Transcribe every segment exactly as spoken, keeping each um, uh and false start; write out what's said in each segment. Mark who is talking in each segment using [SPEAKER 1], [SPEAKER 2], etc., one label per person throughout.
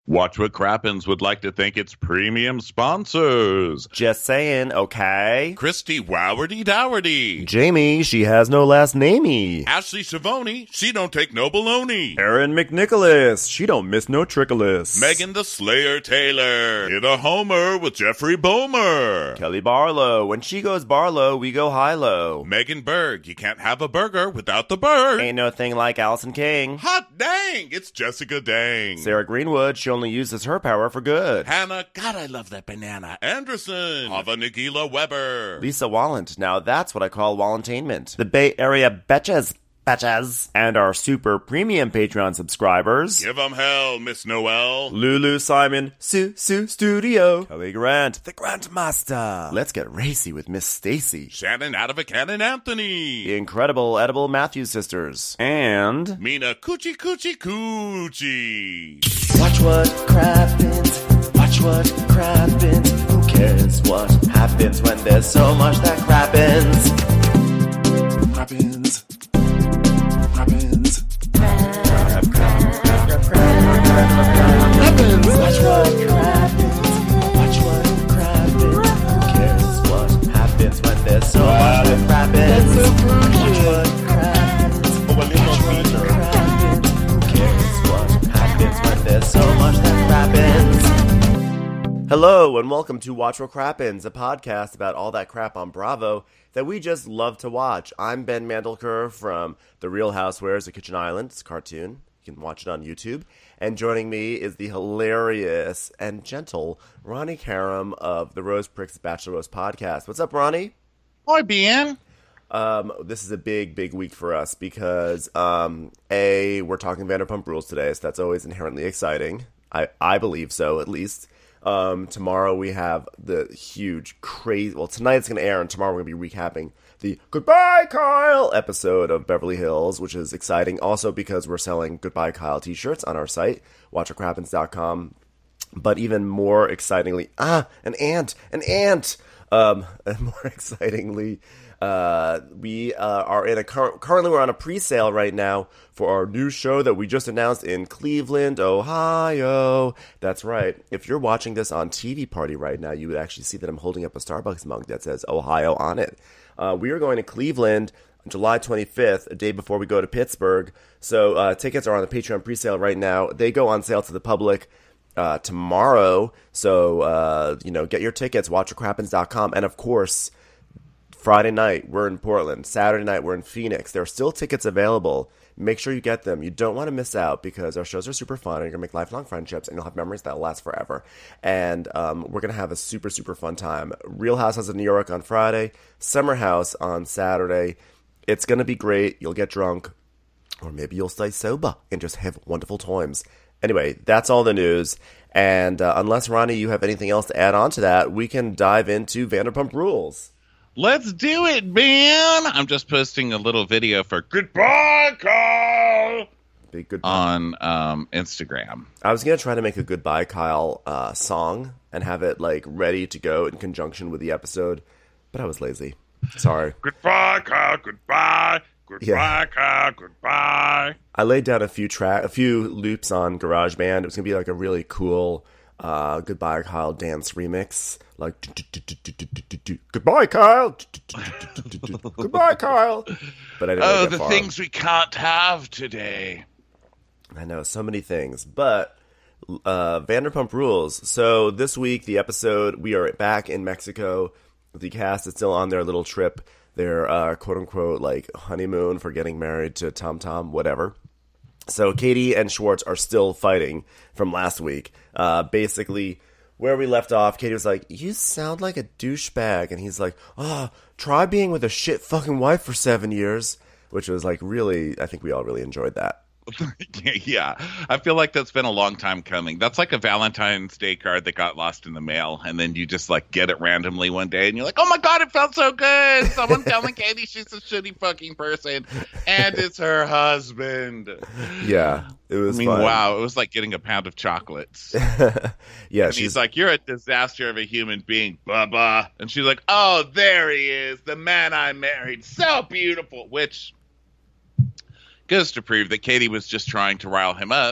[SPEAKER 1] Watch What Crappens would like to thank its premium sponsors.
[SPEAKER 2] Just saying, okay?
[SPEAKER 1] Christy Wowardy Dowardy.
[SPEAKER 2] Jamie, she has no last namey.
[SPEAKER 1] Ashley Savoni, she don't take no baloney.
[SPEAKER 2] Erin McNicholas, she don't miss no trickolas.
[SPEAKER 1] Megan the Slayer Taylor. Hit a homer with Jeffrey Bomer.
[SPEAKER 2] Kelly Barlow, when she goes Barlow, we go high-low.
[SPEAKER 1] Megan Berg, you can't have a burger without the bird.
[SPEAKER 2] Ain't no thing like Allison King.
[SPEAKER 1] Hot dang, it's Jessica Dang.
[SPEAKER 2] Sarah Greenwood, she only uses her power for good.
[SPEAKER 1] Hannah, God, I love that banana. Anderson. Hava Nagila Weber.
[SPEAKER 2] Lisa Wallant, now that's what I call Wallantainment. The Bay Area Betches. Betches. And our super premium Patreon subscribers.
[SPEAKER 1] Give 'em hell, Miss Noel.
[SPEAKER 2] Lulu Simon, Sue Sue Studio. Kelly Grant, the Grandmaster. Let's get racy with Miss Stacy.
[SPEAKER 1] Shannon out of a cannon Anthony.
[SPEAKER 2] The incredible Edible Matthews sisters. And
[SPEAKER 1] Mina Coochie Coochie Coochie.
[SPEAKER 3] Watch what crappens, watch what crappens. Who cares what happens when there's so much that crappens? Crappens, crappens, crap, crap, crap, crap, crap, crappens. Watch what crappens, watch what crappens. Who cares what happens when there's so much that crappens? Watch what crappens, watch what crappens. Who cares what happens when there's so much that crappens?
[SPEAKER 2] hello and welcome to Watch What Crappens, a podcast about all that crap on Bravo that we just love to watch. I'm Ben Mandelker from The Real Housewives of Kitchen Island. It's a cartoon. You can watch it on YouTube. And joining me is the hilarious and gentle Ronnie Karam of the Rose Pricks Bachelor Rose podcast. What's up, Ronnie?
[SPEAKER 1] Hi, Ben.
[SPEAKER 2] Um, this is a big, big week for us because, um, A, we're talking Vanderpump Rules today, so that's always inherently exciting. I, I believe so, at least. Um, tomorrow we have the huge, crazy, well, tonight's going to air, and tomorrow we're going to be recapping the Goodbye Kyle episode of Beverly Hills, which is exciting. Also because we're selling Goodbye Kyle t-shirts on our site, watch what crappens dot com. But even more excitingly, ah, an ant, an ant! Um, and more excitingly, uh, we uh, are in a, cur- currently we're on a pre-sale right now for our new show that we just announced in Cleveland, Ohio. That's right. If you're watching this on T V Party right now, you would actually see that I'm holding up a Starbucks mug that says Ohio on it. Uh, we are going to Cleveland on July twenty-fifth, a day before we go to Pittsburgh. So uh, tickets are on the Patreon pre-sale right now. They go on sale to the public uh, tomorrow. So, uh, you know, get your tickets, watch what crappens dot com. And, of course, Friday night, we're in Portland. Saturday night, we're in Phoenix. There are still tickets available. Make sure you get them. You don't want to miss out because our shows are super fun. And you're going to make lifelong friendships and you'll have memories that will last forever. And um, we're going to have a super, super fun time. Real Housewives of New York on Friday. Summer House on Saturday. It's going to be great. You'll get drunk. Or maybe you'll stay sober and just have wonderful times. Anyway, that's all the news. And uh, unless, Ronnie, you have anything else to add on to that, we can dive into Vanderpump Rules.
[SPEAKER 1] Let's do it, Ben. I'm just posting a little video for Goodbye Kyle
[SPEAKER 2] Big goodbye.
[SPEAKER 1] on um, Instagram.
[SPEAKER 2] I was going to try to make a Goodbye Kyle uh, song and have it like ready to go in conjunction with the episode, but I was lazy. Sorry.
[SPEAKER 1] Goodbye Kyle, goodbye. Goodbye
[SPEAKER 2] Yeah.
[SPEAKER 1] Kyle, goodbye.
[SPEAKER 2] I laid down a few track, a few loops on GarageBand. It was going to be like a really cool uh, Goodbye Kyle dance remix. Like, Goodbye Kyle. Goodbye Kyle. But I didn't
[SPEAKER 1] Oh,
[SPEAKER 2] get
[SPEAKER 1] the
[SPEAKER 2] far.
[SPEAKER 1] things we can't have today.
[SPEAKER 2] I know, so many things. But uh, Vanderpump Rules. So this week, the episode, we are back in Mexico. The cast is still on their little trip, their uh, quote-unquote like honeymoon for getting married to Tom Tom, whatever. So Katie and Schwartz are still fighting from last week. Uh, basically, where we left off, Katie was like, you sound like a douchebag. And he's like, oh, try being with a shit fucking wife for seven years. Which was like really, I think we all really enjoyed that.
[SPEAKER 1] Yeah, I feel like that's been a long time coming. That's like a Valentine's Day card that got lost in the mail, and then you just like get it randomly one day, and you're like, "Oh my god, it felt so good!" Someone telling Katie she's a shitty fucking person, and it's her husband.
[SPEAKER 2] Yeah, it was.
[SPEAKER 1] I mean,
[SPEAKER 2] fun.
[SPEAKER 1] wow, it was like getting a pound of chocolates.
[SPEAKER 2] Yeah,
[SPEAKER 1] and
[SPEAKER 2] she's
[SPEAKER 1] he's like, "You're a disaster of a human being, blah." And she's like, "Oh, there he is, the man I married, so beautiful," which goes to prove that Katie was just trying to rile him up.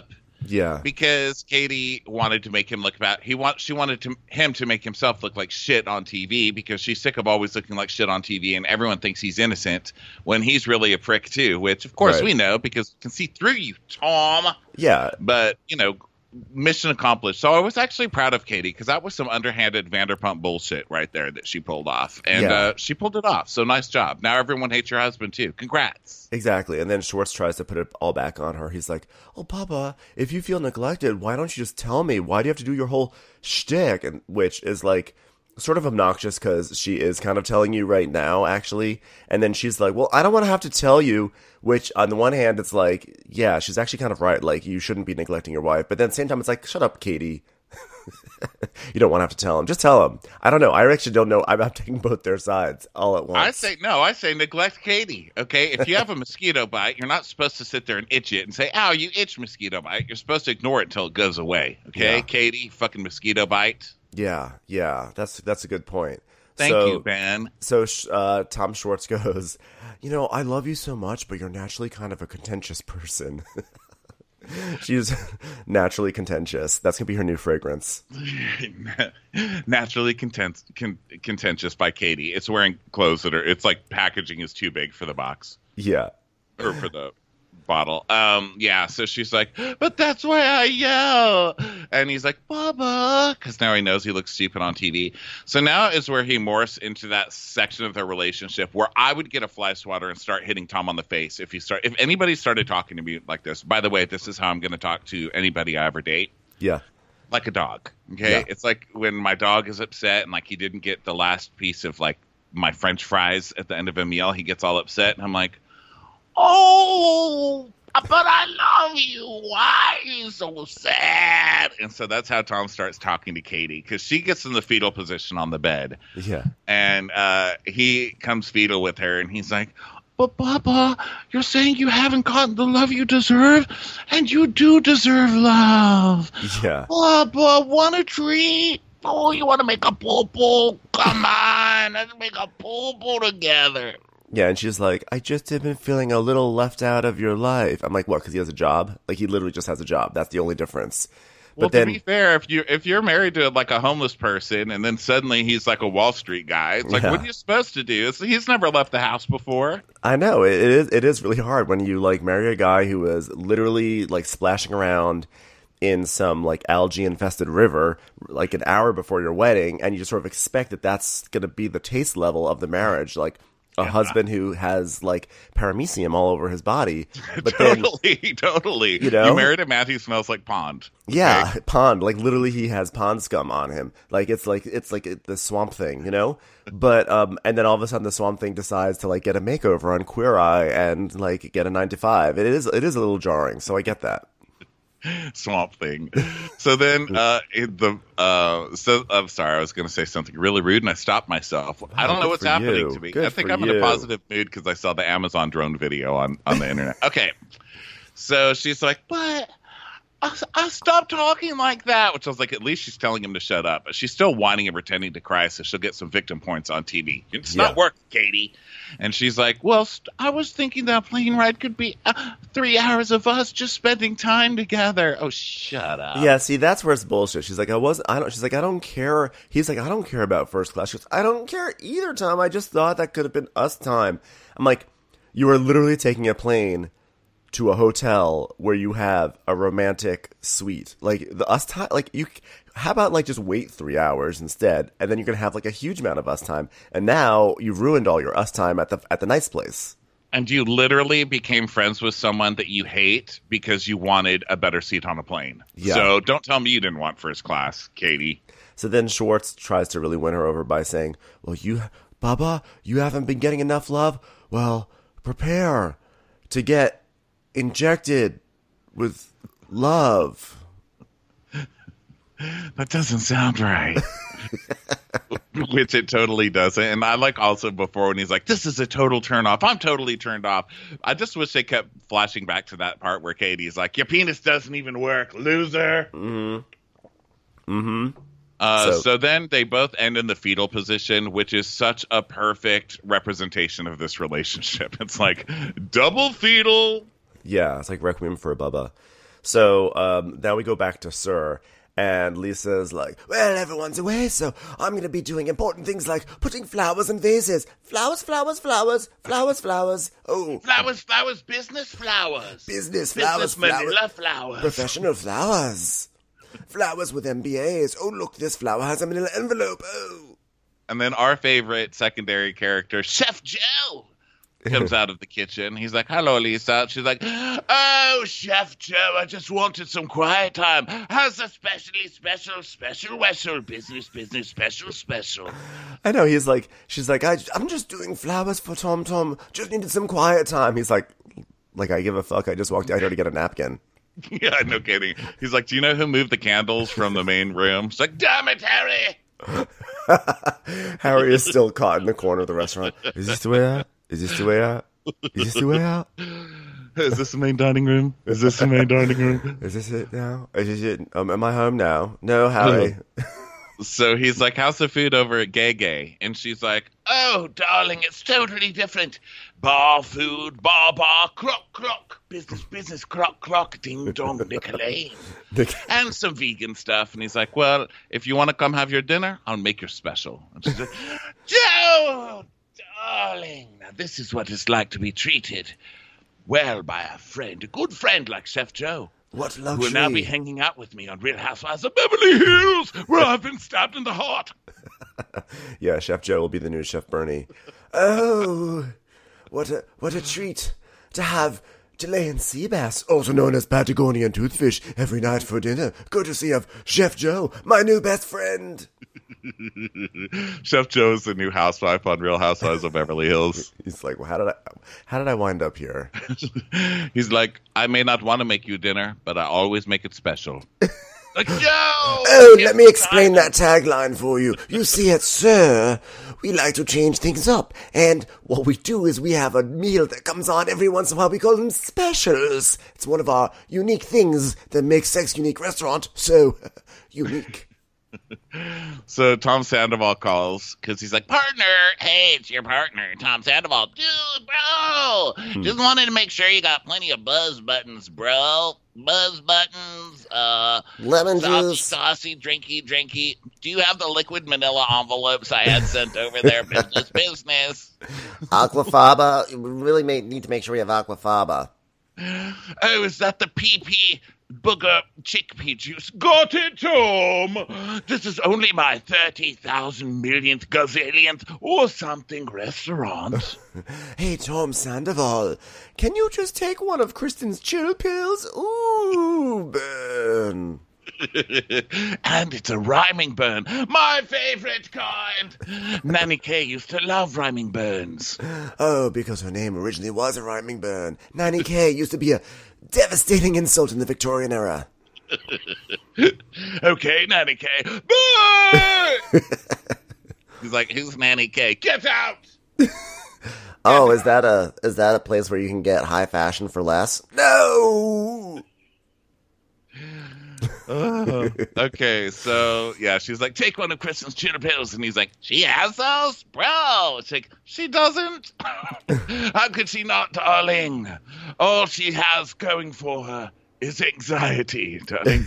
[SPEAKER 2] Yeah.
[SPEAKER 1] Because Katie wanted to make him look bad. He want she wanted to, him to make himself look like shit on T V because she's sick of always looking like shit on T V, and everyone thinks he's innocent when he's really a prick too. Which of course
[SPEAKER 2] Right.
[SPEAKER 1] we know because we can see through you, Tom.
[SPEAKER 2] Yeah.
[SPEAKER 1] But you know, mission accomplished. So I was actually proud of Katie because that was some underhanded Vanderpump bullshit right there that she pulled off, and
[SPEAKER 2] Yeah.
[SPEAKER 1] uh, she pulled it off. So nice job. Now everyone hates your husband too. Congrats.
[SPEAKER 2] Exactly. And then Schwartz tries to put it all back on her. He's like, oh, Papa, if you feel neglected, why don't you just tell me? Why do you have to do your whole shtick? And which is like sort of obnoxious because she is kind of telling you right now, actually. And then she's like, well, I don't want to have to tell you, which on the one hand, it's like, yeah, she's actually kind of right. Like, you shouldn't be neglecting your wife. But then at the same time, it's like, shut up, Katie. You don't want to have to tell him. Just tell him. I don't know. I actually don't know. I'm, I'm taking both their sides all at once.
[SPEAKER 1] I say no. I say neglect Katie. Okay, if you have a mosquito bite, you're not supposed to sit there and itch it and say, "Ow, you itch mosquito bite." You're supposed to ignore it until it goes away. Okay,
[SPEAKER 2] Yeah.
[SPEAKER 1] Katie, fucking mosquito bite.
[SPEAKER 2] Yeah, yeah. That's that's a good point.
[SPEAKER 1] Thank
[SPEAKER 2] So-
[SPEAKER 1] you, Ben.
[SPEAKER 2] So uh, Tom Schwartz goes, you know, I love you so much, but you're naturally kind of a contentious person. She's naturally contentious. That's going to be her new fragrance.
[SPEAKER 1] Naturally content, con- contentious by Katie. It's wearing clothes that are. It's like packaging is too big for the box
[SPEAKER 2] Yeah.
[SPEAKER 1] or for the bottle. Um, yeah. So she's like, but that's why I yell. And he's like, Bubba, because now he knows he looks stupid on T V. So now is where he morphs into that section of their relationship where I would get a fly swatter and start hitting Tom on the face if he start. If anybody started talking to me like this. By the way, this is how I'm going to talk to anybody I ever date.
[SPEAKER 2] Yeah.
[SPEAKER 1] Like a dog. Okay.
[SPEAKER 2] Yeah.
[SPEAKER 1] It's like when my dog is upset and like he didn't get the last piece of like my French fries at the end of a meal, he gets all upset and I'm like, oh, but I love you. Why are you so sad? And so that's how Tom starts talking to Katie because she gets in the fetal position on the bed.
[SPEAKER 2] Yeah.
[SPEAKER 1] And uh, he comes fetal with her and he's like, but Papa, you're saying you haven't gotten the love you deserve, and you do deserve love.
[SPEAKER 2] Yeah.
[SPEAKER 1] Papa, want a treat? Oh, you want to make a poo-poo? Come on, let's make a poo-poo together.
[SPEAKER 2] Yeah, and she's like, I just have been feeling a little left out of your life. I'm like, what, because he has a job? Like, he literally just has a job. That's the only difference.
[SPEAKER 1] Well,
[SPEAKER 2] But then,
[SPEAKER 1] to be fair, if you if you're married to like a homeless person and then suddenly he's like a Wall Street guy, it's like,
[SPEAKER 2] Yeah.
[SPEAKER 1] what are you supposed to do? It's, he's never left the house before.
[SPEAKER 2] I know, it, it is it is really hard when you, like, marry a guy who is literally, like, splashing around in some, like, algae-infested river, like, an hour before your wedding, and you just sort of expect that that's going to be the taste level of the marriage, like, a
[SPEAKER 1] Yeah.
[SPEAKER 2] husband who has, like, paramecium all over his body. But then,
[SPEAKER 1] totally, totally.
[SPEAKER 2] You know?
[SPEAKER 1] You married a man who smells like pond.
[SPEAKER 2] yeah, pond, like, literally he has pond scum on him. Like, it's like, it's like the Swamp Thing, you know? But, um, and then all of a sudden the Swamp Thing decides to, like, get a makeover on Queer Eye and, like, get a nine to five. It is, it is a little jarring, so I get that.
[SPEAKER 1] Swamp Thing. So then, uh, it- the uh, so I'm sorry, I was going to say something really rude, and I stopped myself. I don't know
[SPEAKER 2] good
[SPEAKER 1] what's
[SPEAKER 2] for
[SPEAKER 1] happening
[SPEAKER 2] you.
[SPEAKER 1] to me.
[SPEAKER 2] Good
[SPEAKER 1] I think
[SPEAKER 2] for
[SPEAKER 1] I'm in
[SPEAKER 2] you.
[SPEAKER 1] a positive mood because I saw the Amazon drone video on on the internet. Okay, so she's like, but. I, I stopped talking like that, which I was like, at least she's telling him to shut up. But she's still whining and pretending to cry, so she'll get some victim points on T V. It's
[SPEAKER 2] Yeah.
[SPEAKER 1] not working, Katie. And she's like, well, st- I was thinking that plane ride could be uh, three hours of us just spending time together. Oh, shut up.
[SPEAKER 2] Yeah, see, that's where it's bullshit. She's like, I wasn't, I don't, she's like, I don't care. He's like, I don't care about first class. She goes, I don't care either, Tom. I just thought that could have been us time. I'm like, you are literally taking a plane to a hotel where you have a romantic suite. Like, the us time, like, you, how about, like, just wait three hours instead, and then you're gonna have, like, a huge amount of us time. And now you've ruined all your us time at the, at the nice place.
[SPEAKER 1] And you literally became friends with someone that you hate because you wanted a better seat on a plane.
[SPEAKER 2] Yeah.
[SPEAKER 1] So don't tell me you didn't want first class, Katie.
[SPEAKER 2] So then Schwartz tries to really win her over by saying, well, you, Baba, you haven't been getting enough love? Well, prepare to get injected with love.
[SPEAKER 1] That doesn't sound right. Which it totally doesn't. And I like also before when he's like, this is a total turn off. I'm totally turned off. I just wish they kept flashing back to that part where Katie's like, your penis doesn't even work, loser.
[SPEAKER 2] Mm-hmm. Mm-hmm.
[SPEAKER 1] Uh,
[SPEAKER 2] So-
[SPEAKER 1] so then they both end in the fetal position, which is such a perfect representation of this relationship. It's like double fetal.
[SPEAKER 2] Yeah, it's like Requiem for a Bubba. So um, now we go back to Sir, and Lisa's like, well, everyone's away, so I'm going to be doing important things like putting flowers in vases. Flowers, flowers, flowers, flowers, flowers. Oh,
[SPEAKER 1] Flowers, flowers, business flowers.
[SPEAKER 2] business flowers,
[SPEAKER 1] Business
[SPEAKER 2] flowers.
[SPEAKER 1] manila flowers.
[SPEAKER 2] Professional flowers. Flowers with M B As. Oh, look, this flower has a manila envelope. Oh.
[SPEAKER 1] And then our favorite secondary character, Chef Joe, comes out of the kitchen. He's like, hello, Lisa. She's like, oh, Chef Joe, I just wanted some quiet time. How's a specially special, special, special, business, business, special, special?
[SPEAKER 2] I know, he's like, she's like, I, I'm just doing flowers for Tom Tom. Just needed some quiet time. He's like, like, I give a fuck. I just walked out here to get a napkin.
[SPEAKER 1] Yeah, no kidding. He's like, do you know who moved the candles from the main room? She's like, damn it, Harry.
[SPEAKER 2] Harry is still caught in the corner of the restaurant. Is this the way out? Is this the way out? Is this the way out?
[SPEAKER 1] Is this the main dining room? Is this the main dining room?
[SPEAKER 2] Is this it now? Is this it? Um, am I home now? No, Harry.
[SPEAKER 1] So he's like, how's the food over at Gay Gay? And she's like, oh, darling, it's totally different. Bar food, bar bar, crock crock, business business, crock crock, ding dong, Nicolene. And some vegan stuff. And he's like, well, if you want to come have your dinner, I'll make your special. And she's like, Joe, darling, now this is what it's like to be treated well by a friend, a good friend like Chef Joe.
[SPEAKER 2] What
[SPEAKER 1] Who
[SPEAKER 2] luxury.
[SPEAKER 1] will now be hanging out with me on Real Housewives of Beverly Hills, where I've been stabbed in the heart.
[SPEAKER 2] Yeah, Chef Joe will be the new Chef Bernie. Oh, what a what a treat to have Chilean sea bass, also known as Patagonian toothfish, every night for dinner. Courtesy of Chef Joe, my new best friend.
[SPEAKER 1] Chef Joe is the new housewife on Real Housewives of Beverly Hills.
[SPEAKER 2] He's like, well, how did I how did I wind up here?
[SPEAKER 1] He's like, I may not want to make you dinner, but I always make it special. Like, Joe!
[SPEAKER 2] Oh, let me explain that tagline for you. You see, at Sir, we like to change things up. And what we do is we have a meal that comes on every once in a while. We call them specials. It's one of our unique things that makes Sex Unique Restaurant so unique.
[SPEAKER 1] So Tom Sandoval calls because he's like, partner, hey, it's your partner, Tom Sandoval. Dude, bro,
[SPEAKER 2] Hmm.
[SPEAKER 1] just wanted to make sure you got plenty of buzz buttons, bro. Buzz buttons, uh,
[SPEAKER 2] Lemon
[SPEAKER 1] saucy,
[SPEAKER 2] juice.
[SPEAKER 1] saucy, drinky, drinky. Do you have the liquid manila envelopes I had sent over there? Business, business.
[SPEAKER 2] Aquafaba. We really may need to make sure we have aquafaba.
[SPEAKER 1] Oh, is that the P P booger chickpea juice? Got it, Tom. This is only my thirty thousand millionth gazillionth or something restaurant.
[SPEAKER 2] Hey, Tom Sandoval, can you just take one of Kristen's chill pills? Ooh, burn.
[SPEAKER 1] And it's a rhyming burn. My favorite kind. Nanny K used to love rhyming burns.
[SPEAKER 2] Oh, because her name originally was a rhyming burn. Nanny K used to be a devastating insult in the Victorian era.
[SPEAKER 1] Okay, Nanny K. Bye! He's like, who's Nanny K? Get out!
[SPEAKER 2] Oh, is that a is that a place where you can get high fashion for less? No.
[SPEAKER 1] Oh, okay, so yeah, she's like, take one of Kristen's chill pills, and he's like, she has those, bro. It's like, she doesn't. How could she not, darling? All she has going for her is anxiety, darling.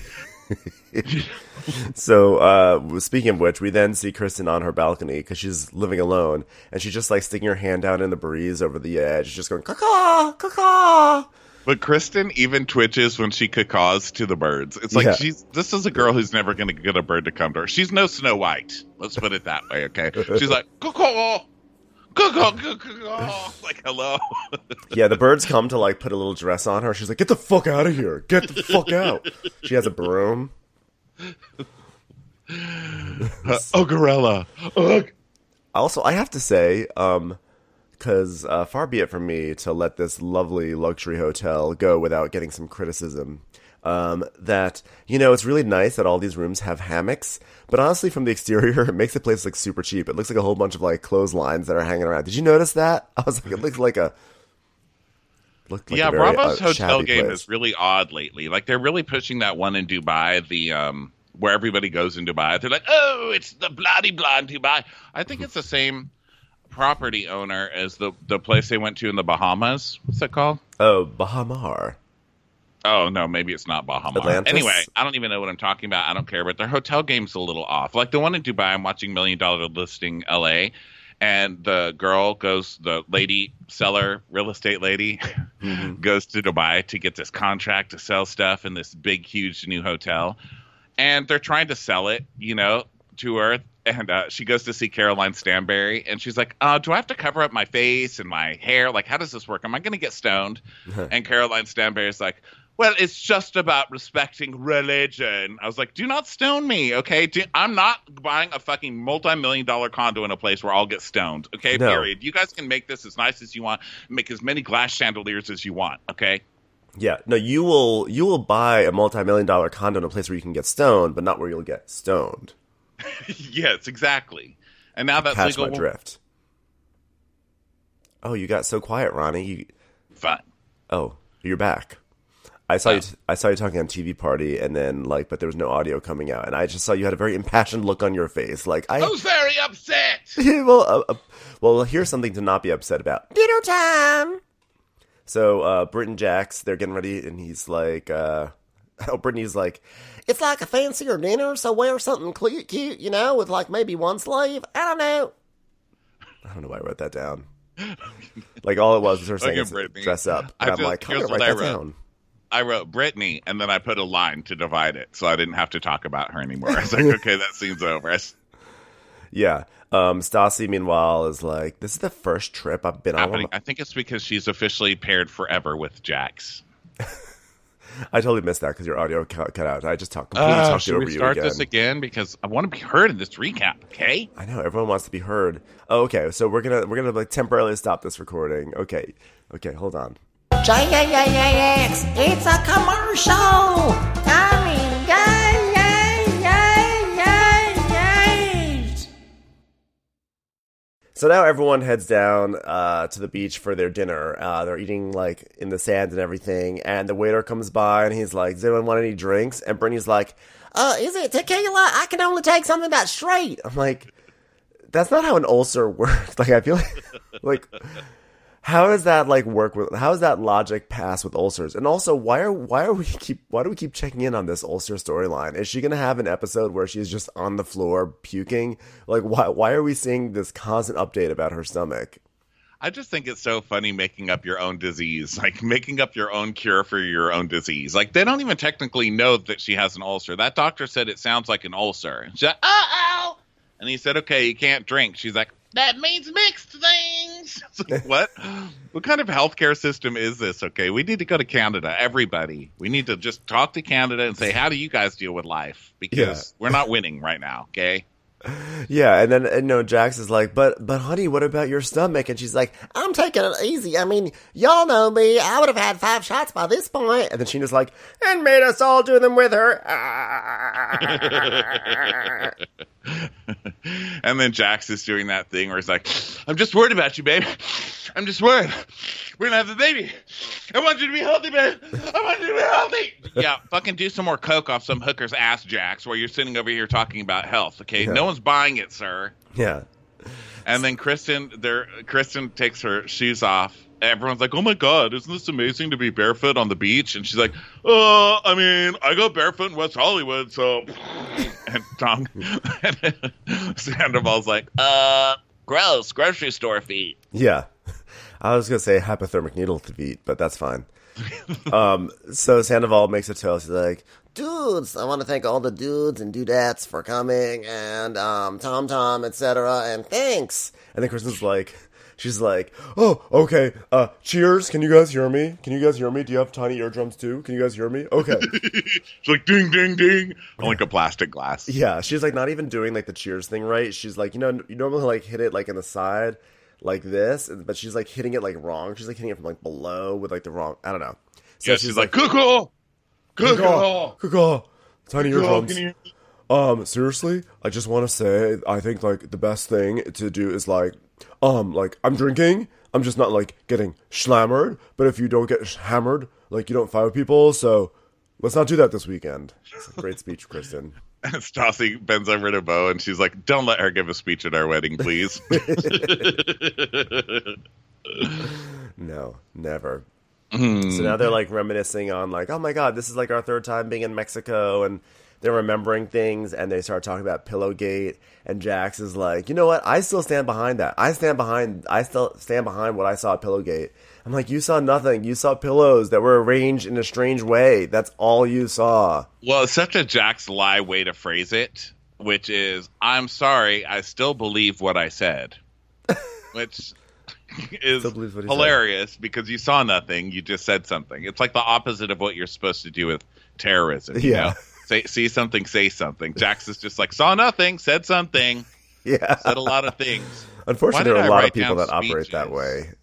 [SPEAKER 2] So, uh, speaking of which, we then see Kristen on her balcony because she's living alone, and she's just like sticking her hand down in the breeze over the edge, just going caw caw.
[SPEAKER 1] But Kristen even twitches when she cacaws to the birds. It's like,
[SPEAKER 2] Yeah.
[SPEAKER 1] she's this is a girl who's never going to get a bird to come to her. She's no Snow White. Let's put it that way, okay? She's like, cacaw, cacaw, cacaw. Like, hello.
[SPEAKER 2] Yeah, the birds come to like put a little dress on her. She's like, get the fuck out of here. Get the fuck out. She has a broom.
[SPEAKER 1] Uh, oh, gorilla. Ugh.
[SPEAKER 2] Also, I have to say, um, because uh, far be it from me to let this lovely luxury hotel go without getting some criticism, um, that, you know, it's really nice that all these rooms have hammocks, but honestly, from the exterior, it makes the place look super cheap. It looks like a whole bunch of, like, clotheslines that are hanging around. Did you notice that? I was like, it looks like a... Looked like
[SPEAKER 1] Yeah,
[SPEAKER 2] a very,
[SPEAKER 1] Bravo's
[SPEAKER 2] uh,
[SPEAKER 1] hotel
[SPEAKER 2] shabby
[SPEAKER 1] game
[SPEAKER 2] place.
[SPEAKER 1] is really odd lately. Like, they're really pushing that one in Dubai, the um, where everybody goes in Dubai. They're like, oh, it's the bloody blonde Dubai. I think it's the same property owner as the the place they went to in the Bahamas. What's that called?
[SPEAKER 2] Oh, Bahamar.
[SPEAKER 1] Oh, no, maybe it's not Baja Mar.
[SPEAKER 2] Atlantis?
[SPEAKER 1] Anyway, I don't even know what I'm talking about. I don't care, but their hotel game's a little off. Like the one in Dubai, I'm watching Million Dollar Listing L A, and the girl goes, the lady seller, real estate lady,
[SPEAKER 2] Mm-hmm.
[SPEAKER 1] goes to Dubai to get this contract to sell stuff in this big, huge new hotel. And they're trying to sell it, you know, to her. And uh, she goes to see Caroline Stanberry, and she's like, uh, do I have to cover up my face and my hair? Like, how does this work? Am I going to get stoned? And Caroline Stanberry's like, well, it's just about respecting religion. I was like, do not stone me, okay? Do, I'm not buying a fucking multi-million dollar condo in a place where I'll get stoned, okay?
[SPEAKER 2] No.
[SPEAKER 1] Period. You guys can make this as nice as you want, make as many glass chandeliers as you want, okay?
[SPEAKER 2] Yeah, no, you will you will buy a multi-million dollar condo in a place where you can get stoned, but not where you'll get stoned.
[SPEAKER 1] Yes, exactly. And now that's
[SPEAKER 2] Catch
[SPEAKER 1] legal.
[SPEAKER 2] my drift. Oh, you got so quiet, Ronnie. You,
[SPEAKER 1] Fine.
[SPEAKER 2] oh, you're back. I saw
[SPEAKER 1] Oh.
[SPEAKER 2] you. I saw you talking on T V Party, and then like, but there was no audio coming out, and I just saw you had a very impassioned look on your face. Like I,
[SPEAKER 1] I was very upset.
[SPEAKER 2] well, uh, uh, well, here's something to not be upset about. Dinner time. So, uh, Britt and Jax, they're getting ready, and he's like, uh, oh, Brittany's like, it's like a fancier dinner, so wear something cute, cute, you know, with like maybe one sleeve. I don't know. I don't know why I wrote that down. Like all it was was her saying,
[SPEAKER 1] Okay,
[SPEAKER 2] is
[SPEAKER 1] Brittany.
[SPEAKER 2] dress up.
[SPEAKER 1] I
[SPEAKER 2] And I'm
[SPEAKER 1] feel-
[SPEAKER 2] like, I'm
[SPEAKER 1] here's
[SPEAKER 2] gonna
[SPEAKER 1] what
[SPEAKER 2] write
[SPEAKER 1] I
[SPEAKER 2] that
[SPEAKER 1] wrote.
[SPEAKER 2] down.
[SPEAKER 1] I wrote Brittany, and then I put a line to divide it, so I didn't have to talk about her anymore. I was like, okay, that scene's over. I s-
[SPEAKER 2] Yeah. Um, Stassi, meanwhile, is like, this is the first trip I've been on.
[SPEAKER 1] happening. I think it's because she's officially paired forever with Jax.
[SPEAKER 2] I totally missed that because your audio cut, cut out. I just talked completely
[SPEAKER 1] Uh,
[SPEAKER 2] talked
[SPEAKER 1] should
[SPEAKER 2] over
[SPEAKER 1] we
[SPEAKER 2] you
[SPEAKER 1] start
[SPEAKER 2] again.
[SPEAKER 1] this again? Because I want to be heard in this recap, okay?
[SPEAKER 2] I know everyone wants to be heard. Oh, okay, so we're gonna we're gonna like temporarily stop this recording. Okay, okay, hold on.
[SPEAKER 4] J A J A X, it's a commercial! Coming, yay, yay, yay, yay, yay!
[SPEAKER 2] So now everyone heads down uh, to the beach for their dinner. Uh, they're eating like in the sand and everything, and the waiter comes by and he's like, "Does anyone want any drinks?" And Brittany's like, "Uh, is it tequila? I can only take something that's straight." I'm like, "That's not how an ulcer works." Like, I feel like, like, how does that like work with? How does that logic pass with ulcers? And also, why are why are we keep why do we keep checking in on this ulcer storyline? Is she gonna have an episode where she's just on the floor puking? Like, why why are we seeing this constant update about her stomach?
[SPEAKER 1] I just think it's so funny making up your own disease, like making up your own cure for your own disease. Like, they don't even technically know that she has an ulcer. That doctor said it sounds like an ulcer. She's like, uh-oh! And he said, okay, you can't drink. She's like, that means mixed things. It's like, what? What kind of healthcare system is this? Okay, we need to go to Canada, everybody. We need to just talk to Canada and say, how do you guys deal with life? Because
[SPEAKER 2] Yeah.
[SPEAKER 1] we're not winning right now, okay?
[SPEAKER 2] Yeah, and then and, no, Jax is like, but but honey, what about your stomach? And she's like, I'm taking it easy. I mean, y'all know me. I would have had five shots by this point. And then Sheena's like, and made us all do them with her.
[SPEAKER 1] And then Jax is doing that thing where he's like, I'm just worried about you, babe. I'm just worried. We're going to have the baby. I want you to be healthy, babe. I want you to be healthy. Yeah, fucking do some more coke off some hooker's ass, Jax, while you're sitting over here talking about health, okay?
[SPEAKER 2] Yeah.
[SPEAKER 1] No one's buying it, sir.
[SPEAKER 2] Yeah.
[SPEAKER 1] And then Kristen, there, Kristen takes her shoes off. Everyone's like, oh my God, isn't this amazing to be barefoot on the beach? And she's like, oh, I mean, I go barefoot in West Hollywood, so. And Tom, Sandoval's like, uh, gross, grocery store feet.
[SPEAKER 2] Yeah. I was going to say hypothermic needle feet, but that's fine. um, so Sandoval makes a toast. He's like, dudes, I want to thank all the dudes and dudettes for coming, and um, Tom Tom, et cetera, and thanks. And then Kristen's like, she's like, oh, okay, uh, cheers. Can you guys hear me? Can you guys hear me? Do you have tiny eardrums too? Can you guys hear me? Okay.
[SPEAKER 1] She's like, ding, ding, ding. On like a plastic glass.
[SPEAKER 2] Yeah, she's like not even doing like the cheers thing right. She's like, you know, you normally like hit it like in the side like this, but she's like hitting it like wrong. She's like hitting it from like below with like the wrong, I don't know. So
[SPEAKER 1] Yeah, she's, like, cuckoo, cuckoo,
[SPEAKER 2] Cuckoo, tiny
[SPEAKER 1] cuckoo,
[SPEAKER 2] eardrums.
[SPEAKER 1] can you-
[SPEAKER 2] Um, seriously, I just want to say, I think like the best thing to do is like, um, like I'm drinking. I'm just not like getting schlammered. But if you don't get hammered, like you don't fight with people. So let's not do that this weekend. It's a great speech, Kristen.
[SPEAKER 1] And Stassi bends over to Bo and she's like, don't let her give a speech at our wedding, please.
[SPEAKER 2] No, never.
[SPEAKER 1] Mm.
[SPEAKER 2] So now they're like reminiscing on like, oh my god, this is like our third time being in Mexico, and they're remembering things, and they start talking about Pillowgate, and Jax is like, you know what? I still stand behind that. I stand behind. I still stand behind what I saw at Pillowgate. I'm like, you saw nothing. You saw pillows that were arranged in a strange way. That's all you saw.
[SPEAKER 1] Well, it's such a Jax lie way to phrase it, which is, I'm sorry, I still believe what I said. Which is hilarious said. Because you saw nothing, you just said something. It's like the opposite of what you're supposed to do with terrorism. You
[SPEAKER 2] yeah.
[SPEAKER 1] know? Say, see something, say something. Jax is just like, saw nothing, said something.
[SPEAKER 2] Yeah.
[SPEAKER 1] Said a lot of things.
[SPEAKER 2] Unfortunately, there are
[SPEAKER 1] I
[SPEAKER 2] a lot of
[SPEAKER 1] write
[SPEAKER 2] people
[SPEAKER 1] down
[SPEAKER 2] that operate
[SPEAKER 1] speeches?
[SPEAKER 2] that way.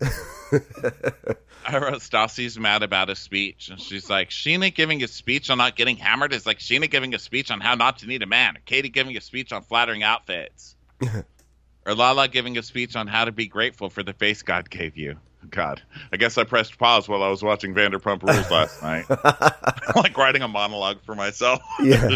[SPEAKER 1] I wrote, Stassi's mad about a speech. And she's like, Sheena giving a speech on not getting hammered is like Sheena giving a speech on how not to need a man. Or Katie giving a speech on flattering outfits. Or Lala giving a speech on how to be grateful for the face God gave you. God, I guess I pressed pause while I was watching Vanderpump Rules last night. Like writing a monologue for myself.
[SPEAKER 2] Yeah.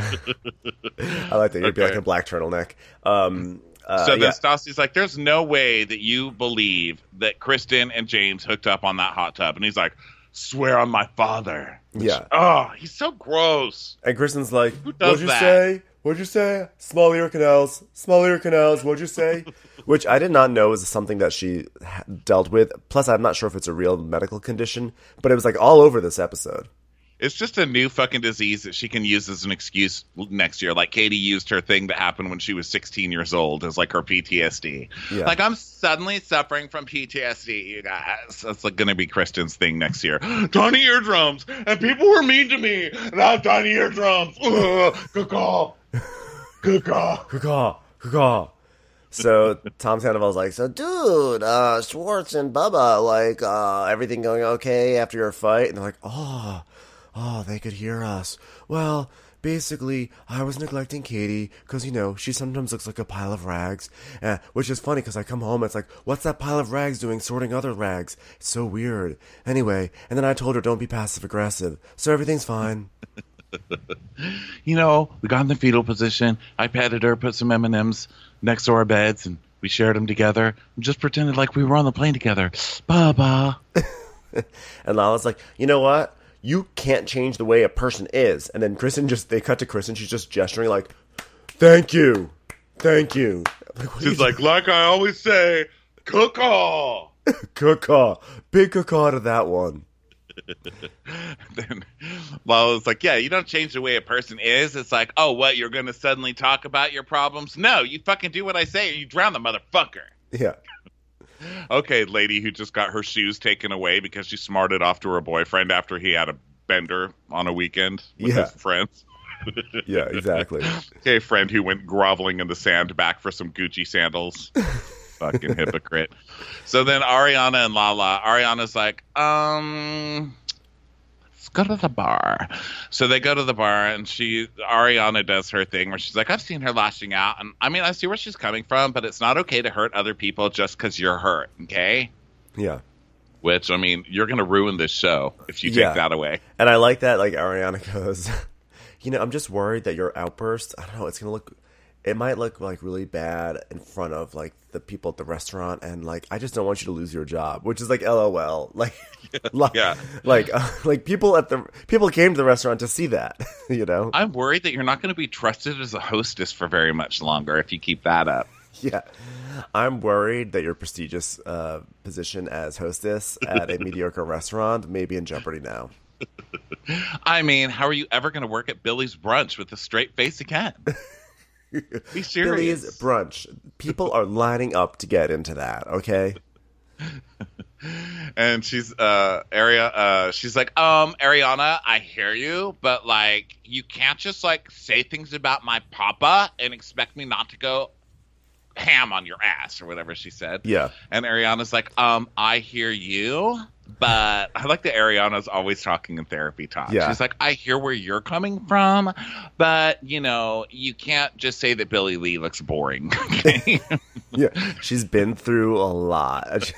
[SPEAKER 2] I like that. You'd
[SPEAKER 1] Okay.
[SPEAKER 2] be like a black turtleneck. Um, uh,
[SPEAKER 1] so then
[SPEAKER 2] yeah.
[SPEAKER 1] Stassi's like, there's no way that you believe that Kristen and James hooked up on that hot tub. And he's like, swear on my father. Which,
[SPEAKER 2] Yeah.
[SPEAKER 1] Oh, he's so gross.
[SPEAKER 2] And Kristen's like,
[SPEAKER 1] Who does
[SPEAKER 2] what'd you
[SPEAKER 1] that?
[SPEAKER 2] say? What'd you say? Small ear canals. Small ear canals. What'd you say? Which I did not know was something that she ha- dealt with. Plus, I'm not sure if it's a real medical condition, but it was like all over this episode.
[SPEAKER 1] It's just a new fucking disease that she can use as an excuse next year. Like Katie used her thing that happened when she was sixteen years old as like her P T S D.
[SPEAKER 2] Yeah.
[SPEAKER 1] Like, I'm suddenly suffering from P T S D, you guys. That's like going to be Kristen's thing next year. Tiny eardrums, and people were mean to me, and I have tiny eardrums. Ugh, caw. Caw.
[SPEAKER 2] Caw, caw. So Tom Sandoval's like, so dude, uh, Schwartz and Bubba, like, uh, everything going okay after your fight? And they're like, oh, oh, they could hear us. Well, basically, I was neglecting Katie because, you know, she sometimes looks like a pile of rags, uh, which is funny because I come home and it's like, what's that pile of rags doing sorting other rags? It's so weird. Anyway, and then I told her don't be passive-aggressive, so everything's fine.
[SPEAKER 1] You know, we got in the fetal position. I petted her, put some M and M's next to our beds, and we shared them together. And just pretended like we were on the plane together. Baba.
[SPEAKER 2] And Lala's like, you know what? You can't change the way a person is. And then Kristen just, they cut to Kristen. She's just gesturing like, thank you. Thank you. Like,
[SPEAKER 1] She's like, like I always say, caw.
[SPEAKER 2] caw. Big caw to that one.
[SPEAKER 1] Then Lala's like, yeah, you don't change the way a person is. It's like, oh, what, you're going to suddenly talk about your problems? No, you fucking do what I say or you drown the motherfucker.
[SPEAKER 2] Yeah.
[SPEAKER 1] Okay, lady who just got her shoes taken away because she smarted off to her boyfriend after he had a bender on a weekend with
[SPEAKER 2] Yeah.
[SPEAKER 1] his friends.
[SPEAKER 2] Yeah, exactly.
[SPEAKER 1] Okay, friend who went groveling in the sand back for some Gucci sandals. Fucking hypocrite. So then Ariana and Lala, Ariana's like, um, let's go to the bar. So they go to the bar, and she, Ariana does her thing where she's like, I've seen her lashing out, and I mean, I see where she's coming from, but it's not okay to hurt other people just because you're hurt, okay?
[SPEAKER 2] Yeah.
[SPEAKER 1] Which, I mean, you're going to ruin this show if you take
[SPEAKER 2] Yeah.
[SPEAKER 1] that away.
[SPEAKER 2] And I like that, like, Ariana goes, you know, I'm just worried that your outburst, I don't know, it's going to look, it might look, like, really bad in front of, like, the people at the restaurant, and, like, I just don't want you to lose your job, which is, like, LOL. Like, like,
[SPEAKER 1] yeah.
[SPEAKER 2] like, uh, like, people at the, people came to the restaurant to see that, you know?
[SPEAKER 1] I'm worried that you're not going to be trusted as a hostess for very much longer if you keep that up.
[SPEAKER 2] Yeah. I'm worried that your prestigious uh, position as hostess at a mediocre restaurant may be in jeopardy now.
[SPEAKER 1] I mean, how are you ever going to work at Billy's Brunch with a straight face again? Be serious.
[SPEAKER 2] Billy's Brunch. People are lining up to get into that, okay?
[SPEAKER 1] And she's uh Aria uh she's like, um, Ariana, I hear you, but like you can't just like say things about my papa and expect me not to go ham on your ass or whatever she said.
[SPEAKER 2] Yeah.
[SPEAKER 1] And Ariana's like, um, I hear you, but I like that Ariana's always talking in therapy talk.
[SPEAKER 2] Yeah.
[SPEAKER 1] She's like, I hear where you're coming from, but you know, you can't just say that Billy Lee looks boring. Okay?
[SPEAKER 2] Yeah. She's been through a lot.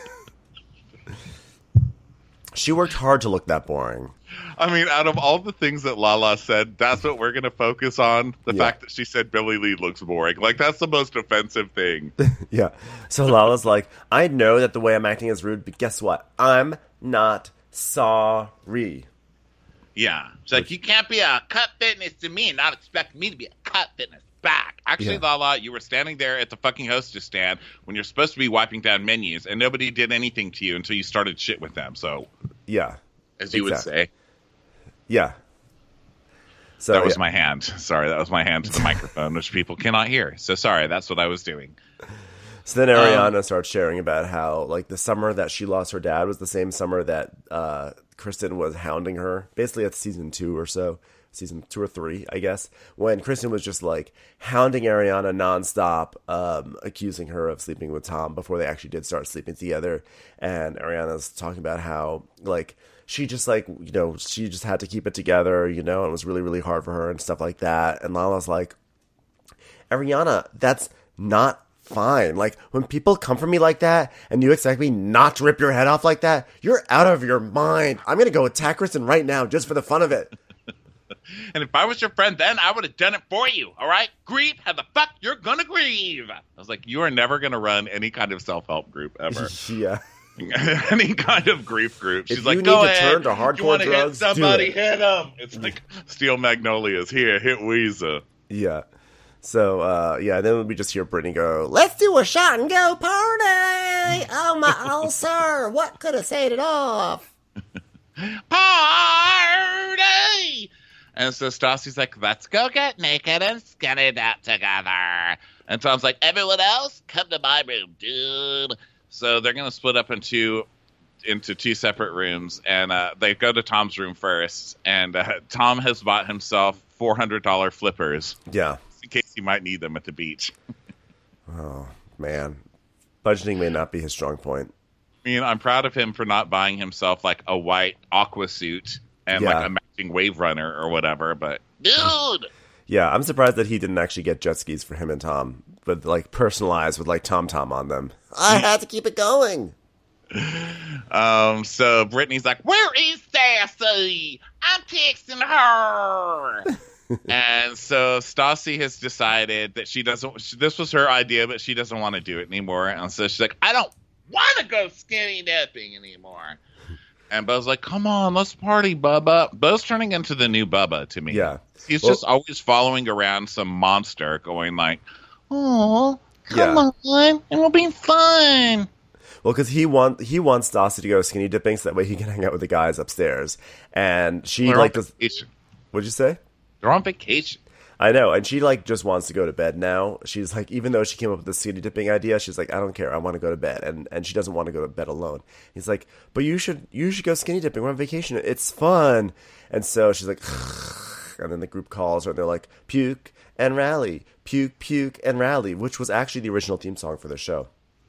[SPEAKER 2] She worked hard to look that boring.
[SPEAKER 1] I mean, out of all the things that Lala said, that's what we're going to focus on. The
[SPEAKER 2] Yeah.
[SPEAKER 1] fact that she said Billy Lee looks boring. Like, that's the most offensive thing.
[SPEAKER 2] Yeah. So Lala's like, I know that the way I'm acting is rude, but guess what? I'm not Sorry.
[SPEAKER 1] Yeah. She's like, you can't be a cut fitness to me and not expect me to be a cut fitness back. Actually,
[SPEAKER 2] Yeah.
[SPEAKER 1] Lala, you were standing there at the fucking hostess stand when you're supposed to be wiping down menus, and nobody did anything to you until you started shit with them. So,
[SPEAKER 2] Yeah.
[SPEAKER 1] as you
[SPEAKER 2] Exactly.
[SPEAKER 1] would say,
[SPEAKER 2] Yeah. So
[SPEAKER 1] that was
[SPEAKER 2] yeah.
[SPEAKER 1] my hand. Sorry, that was my hand to the microphone, which people cannot hear. So sorry, that's what I was doing.
[SPEAKER 2] So then Ariana
[SPEAKER 1] Um,
[SPEAKER 2] starts sharing about how, like, the summer that she lost her dad was the same summer that uh, Kristen was hounding her. Basically, at season two or so, season two or three, I guess, when Kristen was just like hounding Ariana nonstop, um, accusing her of sleeping with Tom before they actually did start sleeping together. And Ariana's talking about how, like, she just like, you know, she just had to keep it together, you know, and it was really, really hard for her and stuff like that. And Lala's like, Ariana, that's not fine. Like, when people come for me like that and you expect me not to rip your head off like that, you're out of your mind. I'm going to go attack Kristen right now just for the fun of it.
[SPEAKER 1] And if I was your friend then, I would have done it for you, all right? Grieve how the fuck you're gonna grieve. I was like, you are never gonna run any kind of self-help group ever.
[SPEAKER 2] Yeah.
[SPEAKER 1] Any kind of grief group. She's
[SPEAKER 2] If
[SPEAKER 1] like,
[SPEAKER 2] you
[SPEAKER 1] go
[SPEAKER 2] need to
[SPEAKER 1] ahead.
[SPEAKER 2] turn to hardcore
[SPEAKER 1] you wanna
[SPEAKER 2] drugs, do
[SPEAKER 1] hit somebody,
[SPEAKER 2] it.
[SPEAKER 1] hit them. It's like Steel Magnolias. Here, hit Weezer.
[SPEAKER 2] Yeah. So, uh, yeah, then we just hear Brittany go,
[SPEAKER 4] Let's do a shot and go party. Oh my, oh sir, what could have set it off?
[SPEAKER 1] Party! And so Stassi's like, let's go get naked and skin it out together. And Tom's like, everyone else, come to my room, dude. So they're going to split up into into two separate rooms. And uh, they go to Tom's room first. And uh, Tom has bought himself four hundred dollars flippers
[SPEAKER 2] yeah.
[SPEAKER 1] in case he might need them at the beach.
[SPEAKER 2] Oh, man. Budgeting may not be his strong point.
[SPEAKER 1] I mean, I'm proud of him for not buying himself like a white aqua suit and
[SPEAKER 2] Yeah.
[SPEAKER 1] like a matching wave runner or whatever. But dude,
[SPEAKER 2] Yeah, I'm surprised that he didn't actually get jet skis for him and Tom, but like personalized with like Tom Tom on them.
[SPEAKER 4] I had to keep it going.
[SPEAKER 1] um, so Brittany's like, "Where is Sassy? I'm texting her." And so Stassi has decided that she doesn't. She, this was her idea, but she doesn't want to do it anymore. And so she's like, "I don't want to go skinny dipping anymore." And Bo's like, come on, let's party, Bubba. Bo's turning into the new Bubba to me.
[SPEAKER 2] Yeah.
[SPEAKER 1] He's
[SPEAKER 2] Well-
[SPEAKER 1] just always following around some monster going like, oh, come
[SPEAKER 2] Yeah.
[SPEAKER 1] on, it'll be fun.
[SPEAKER 2] Well, because he want he wants Stassi to go skinny dipping so that way he can hang out with the guys upstairs, and she
[SPEAKER 1] They're
[SPEAKER 2] like
[SPEAKER 1] on
[SPEAKER 2] does.
[SPEAKER 1] vacation.
[SPEAKER 2] What'd you say?
[SPEAKER 1] They're on vacation.
[SPEAKER 2] I know, and she like just wants to go to bed now. She's like, even though she came up with the skinny dipping idea, she's like, I don't care, I want to go to bed, and and she doesn't want to go to bed alone. He's like, but you should you should go skinny dipping. We're on vacation. It's fun. And so she's like, and then the group calls her, and they're like, puke and rally, puke, puke and rally, which was actually the original theme song for the show.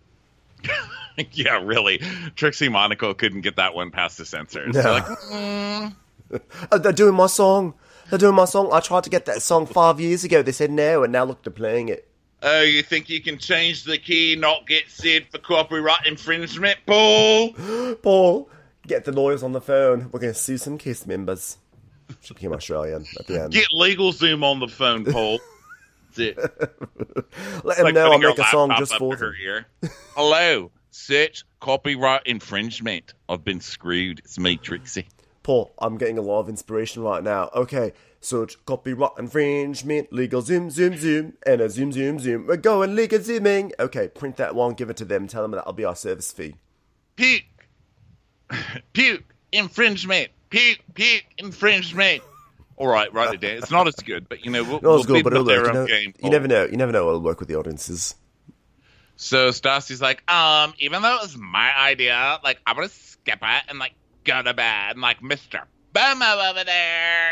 [SPEAKER 1] Yeah, really. Trixie Monaco couldn't get that one past the censors.
[SPEAKER 2] No.
[SPEAKER 1] They're like, mm.
[SPEAKER 2] Oh, they're doing my song. They're doing my song. I tried to get that song five years ago. They said no, and now look, they're playing it.
[SPEAKER 1] Oh, you think you can change the key, not get sued for copyright infringement, Paul?
[SPEAKER 2] Paul, get the lawyers on the phone. We're going to sue some KISS members. She became Australian at the end.
[SPEAKER 1] Get LegalZoom on the phone, Paul. That's it.
[SPEAKER 2] Let them
[SPEAKER 1] Like
[SPEAKER 2] know I'll
[SPEAKER 1] putting your
[SPEAKER 2] make a song
[SPEAKER 1] laptop
[SPEAKER 2] just
[SPEAKER 1] up
[SPEAKER 2] for
[SPEAKER 1] to her
[SPEAKER 2] them.
[SPEAKER 1] ear. Hello, search copyright infringement. I've been screwed. It's me, Trixie.
[SPEAKER 2] Paul, I'm getting a lot of inspiration right now. Okay, search copyright infringement, legal zoom, zoom, zoom, and a zoom, zoom, zoom. We're going legal zooming. Okay, print that one, give it to them, tell them that'll be our service fee.
[SPEAKER 1] Puke. Puke. Infringement. Puke. Puke. Infringement. All right, write it down. It's not as good, but you know, we'll,
[SPEAKER 2] No,
[SPEAKER 1] we'll
[SPEAKER 2] it's good,
[SPEAKER 1] beat
[SPEAKER 2] but
[SPEAKER 1] them
[SPEAKER 2] it'll
[SPEAKER 1] at
[SPEAKER 2] work.
[SPEAKER 1] their
[SPEAKER 2] You,
[SPEAKER 1] own
[SPEAKER 2] know,
[SPEAKER 1] game.
[SPEAKER 2] you
[SPEAKER 1] Paul.
[SPEAKER 2] never know. You never know what'll work with the audiences.
[SPEAKER 1] So Stassi's like, um, even though it was my idea, like, I'm gonna skip it and, like, go to bed. And, like, Mister Bomo over there.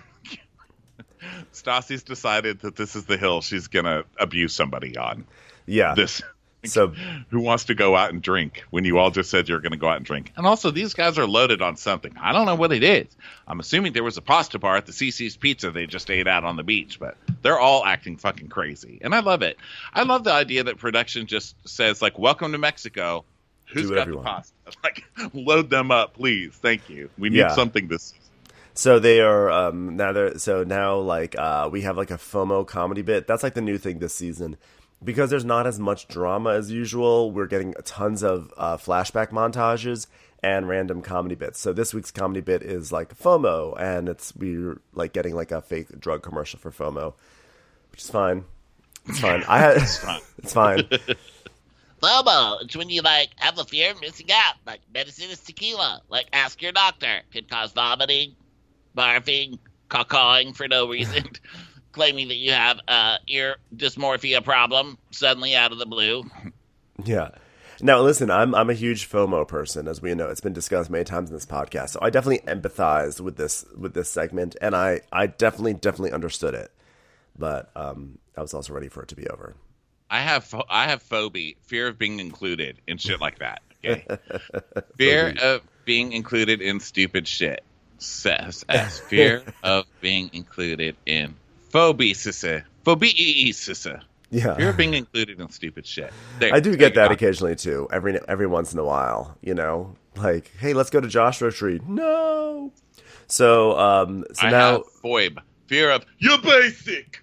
[SPEAKER 1] Stassi's decided that this is the hill she's gonna abuse somebody on.
[SPEAKER 2] Yeah.
[SPEAKER 1] This.
[SPEAKER 2] So
[SPEAKER 1] Who wants to go out and drink when you all just said you're going to go out and drink? And also, these guys are loaded on something. I don't know what it is. I'm assuming there was a pasta bar at the C C's Pizza they just ate out on the beach, but they're all acting fucking crazy. And I love it. I love the idea that production just says, like, welcome to Mexico. Who's
[SPEAKER 2] Do
[SPEAKER 1] got
[SPEAKER 2] whatever
[SPEAKER 1] the
[SPEAKER 2] you want.
[SPEAKER 1] pasta? Like, load them up, please. Thank you. We need
[SPEAKER 2] Yeah.
[SPEAKER 1] something this season.
[SPEAKER 2] So they are um now they're so now like uh we have like a FOMO comedy bit. That's like the new thing this season. because there's not as much drama as usual, we're getting tons of uh, flashback montages and random comedy bits. So this week's comedy bit is like FOMO, and it's we're like getting like a fake drug commercial for FOMO, which is fine. It's fine. I had it's fine. It's fine.
[SPEAKER 5] FOMO, it's when you, like, have a fear of missing out. Like, medicine is tequila. Like, ask your doctor. Could cause vomiting, barfing, cawing for no reason. Claiming that you have uh, ear dysmorphia problem suddenly out of the blue.
[SPEAKER 2] Yeah. Now, listen, I'm I'm a huge FOMO person, as we know. It's been discussed many times in this podcast. So I definitely empathized with this with this segment, and I, I definitely, definitely understood it. But um, I was also ready for it to be over.
[SPEAKER 1] I have pho- I have phobia, fear of being included in shit like that. Okay, fear of being included in stupid shit. Says as fear of being included in phobia, phobia,
[SPEAKER 2] Yeah,
[SPEAKER 1] fear of being included in stupid shit. There,
[SPEAKER 2] I do get that
[SPEAKER 1] go.
[SPEAKER 2] occasionally too. Every every once in a while, you know, like, hey, let's go to Joshua Tree. No. So um, so
[SPEAKER 1] I
[SPEAKER 2] now
[SPEAKER 1] have foib, fear of you're basic.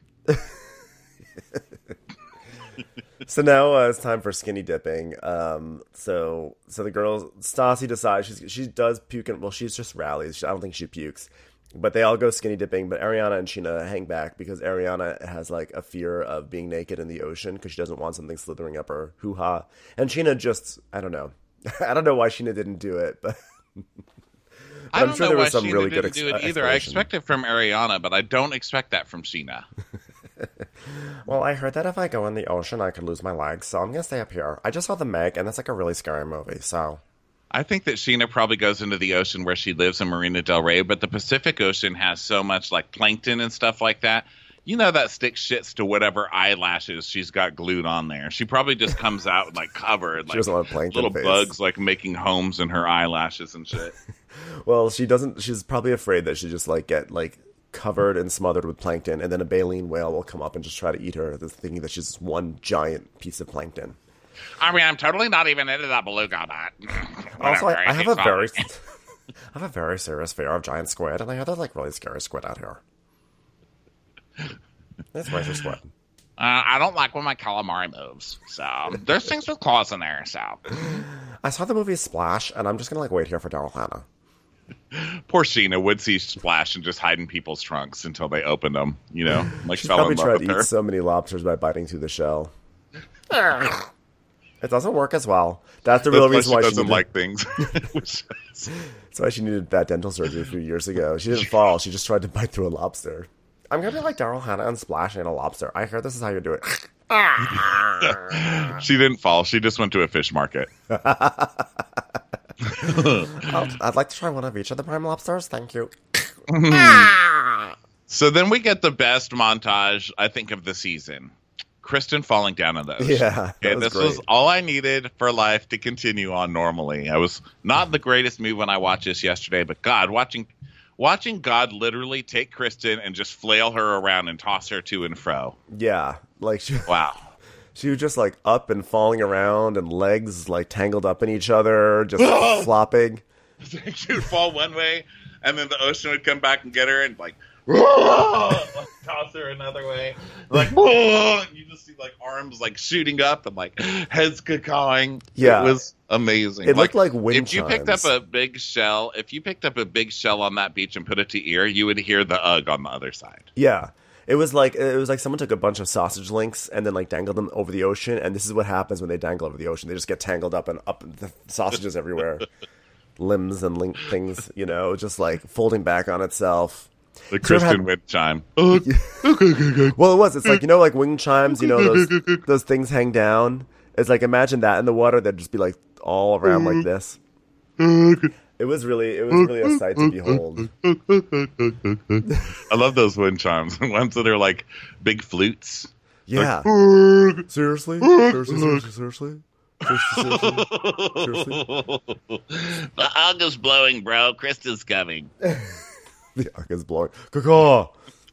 [SPEAKER 2] So now uh, it's time for skinny dipping. Um, so so the girl Stassi decides she's, she does puke. And, well, she's just rallies. She, I don't think she pukes, but they all go skinny dipping. But Ariana and Sheena hang back because Ariana has like a fear of being naked in the ocean because she doesn't want something slithering up her hoo ha. And Sheena just I don't know. I don't know why Sheena didn't do it, but. But
[SPEAKER 1] I
[SPEAKER 2] I'm
[SPEAKER 1] don't
[SPEAKER 2] sure
[SPEAKER 1] know
[SPEAKER 2] there
[SPEAKER 1] why
[SPEAKER 2] was some
[SPEAKER 1] Sheena
[SPEAKER 2] really
[SPEAKER 1] didn't
[SPEAKER 2] good ex-
[SPEAKER 1] do it either. I expect it from Ariana, but I don't expect that from Sheena.
[SPEAKER 2] Well, I heard that if I go in the ocean, I could lose my legs, so I'm going to stay up here. I just saw The Meg, and that's like a really scary movie, so...
[SPEAKER 1] I think that Sheena probably goes into the ocean where she lives in Marina Del Rey, but the Pacific Ocean has so much like plankton and stuff like that. You know that stick shits to whatever eyelashes she's got glued on there. She probably just comes out like covered, like
[SPEAKER 2] doesn't want plankton
[SPEAKER 1] little
[SPEAKER 2] face.
[SPEAKER 1] bugs like making homes in her eyelashes and shit.
[SPEAKER 2] Well, she doesn't... She's probably afraid that she just, like, get, like... covered and smothered with plankton, and then a baleen whale will come up and just try to eat her, thinking that she's one giant piece of plankton.
[SPEAKER 1] I mean, I'm totally not even into that beluga, but
[SPEAKER 2] Also, I, I have a
[SPEAKER 1] It's
[SPEAKER 2] very,
[SPEAKER 1] fine.
[SPEAKER 2] I have a very serious fear of giant squid, and I hear there's like really scary squid out here. That's razor squid.
[SPEAKER 1] Uh, I don't like when my calamari moves, so there's things with claws in there. So
[SPEAKER 2] I saw the movie Splash, and I'm just gonna like wait here for Daryl Hannah.
[SPEAKER 1] poor Sheena would see Splash and just hide in people's trunks until they opened them. You know, like
[SPEAKER 2] She's
[SPEAKER 1] fell
[SPEAKER 2] probably
[SPEAKER 1] in love
[SPEAKER 2] tried
[SPEAKER 1] with
[SPEAKER 2] to
[SPEAKER 1] her.
[SPEAKER 2] eat so many lobsters by biting through the shell. It doesn't work as well. That's the real
[SPEAKER 1] That's
[SPEAKER 2] reason why
[SPEAKER 1] she
[SPEAKER 2] she
[SPEAKER 1] doesn't
[SPEAKER 2] needed,
[SPEAKER 1] like things. Which is-
[SPEAKER 2] That's why she needed that dental surgery a few years ago. She didn't fall. She just tried to bite through a lobster. I'm gonna be like Daryl Hannah and Splash and a lobster. I heard this is how you do it.
[SPEAKER 1] she didn't fall. She just went to a fish market.
[SPEAKER 2] I'll, I'd like to try one of each of the prime lobsters. Thank you.
[SPEAKER 1] So then we get the best montage, I think, of the season. Kristen falling down in the ocean.
[SPEAKER 2] Yeah, that
[SPEAKER 1] Okay,
[SPEAKER 2] was
[SPEAKER 1] this
[SPEAKER 2] great.
[SPEAKER 1] was all I needed for life to continue on normally. I was not the greatest move when I watched this yesterday, but God, watching watching God literally take Kristen and just flail her around and toss her to and fro.
[SPEAKER 2] Yeah, like she,
[SPEAKER 1] Wow.
[SPEAKER 2] she was just like up and falling around, and legs like tangled up in each other, just flopping.
[SPEAKER 1] She would fall one way, and then the ocean would come back and get her, and like, like toss her another way, like, and you just see like arms like shooting up and like heads cacawing.
[SPEAKER 2] Yeah.
[SPEAKER 1] It was amazing.
[SPEAKER 2] It looked like wind
[SPEAKER 1] if you picked up
[SPEAKER 2] chimes.
[SPEAKER 1] a big shell, if you picked up a big shell on that beach and put it to ear, you would hear the ugh on the other side.
[SPEAKER 2] Yeah. It was like it was like someone took a bunch of sausage links and then like dangled them over the ocean, and this is what happens when they dangle over the ocean. They just get tangled up and up the sausages everywhere. Limbs and link things, you know, just like folding back on itself.
[SPEAKER 1] The
[SPEAKER 2] So it had-
[SPEAKER 1] Kristen wind chime.
[SPEAKER 2] Well, it was. It's like, you know, like wing chimes, you know, those those things hang down. It's like, imagine that in the water, they'd just be like all around like this. It was really, it was really a sight to behold.
[SPEAKER 1] I love those wind chimes. The ones that are like big flutes.
[SPEAKER 2] Yeah. Seriously? Seriously, seriously, seriously? Seriously, seriously? Seriously?
[SPEAKER 5] The hug is blowing, bro. Kristen's coming.
[SPEAKER 2] The arc is blowing. Caw.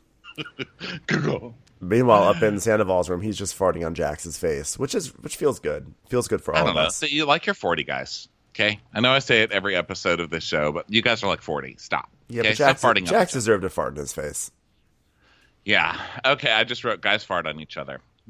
[SPEAKER 2] Meanwhile, up in Sandoval's room, he's just farting on Jax's face, which is which feels good. Feels good for
[SPEAKER 1] I
[SPEAKER 2] all
[SPEAKER 1] don't
[SPEAKER 2] of
[SPEAKER 1] know.
[SPEAKER 2] us.
[SPEAKER 1] So you like your forty guys, okay? I know I say it every episode of this show, but you guys are like forty. Stop.
[SPEAKER 2] Yeah,
[SPEAKER 1] okay?
[SPEAKER 2] but
[SPEAKER 1] Stop
[SPEAKER 2] Jax,
[SPEAKER 1] farting on
[SPEAKER 2] Jax
[SPEAKER 1] each other.
[SPEAKER 2] deserved a fart in his face.
[SPEAKER 1] Yeah. Okay, I just wrote guys fart on each other.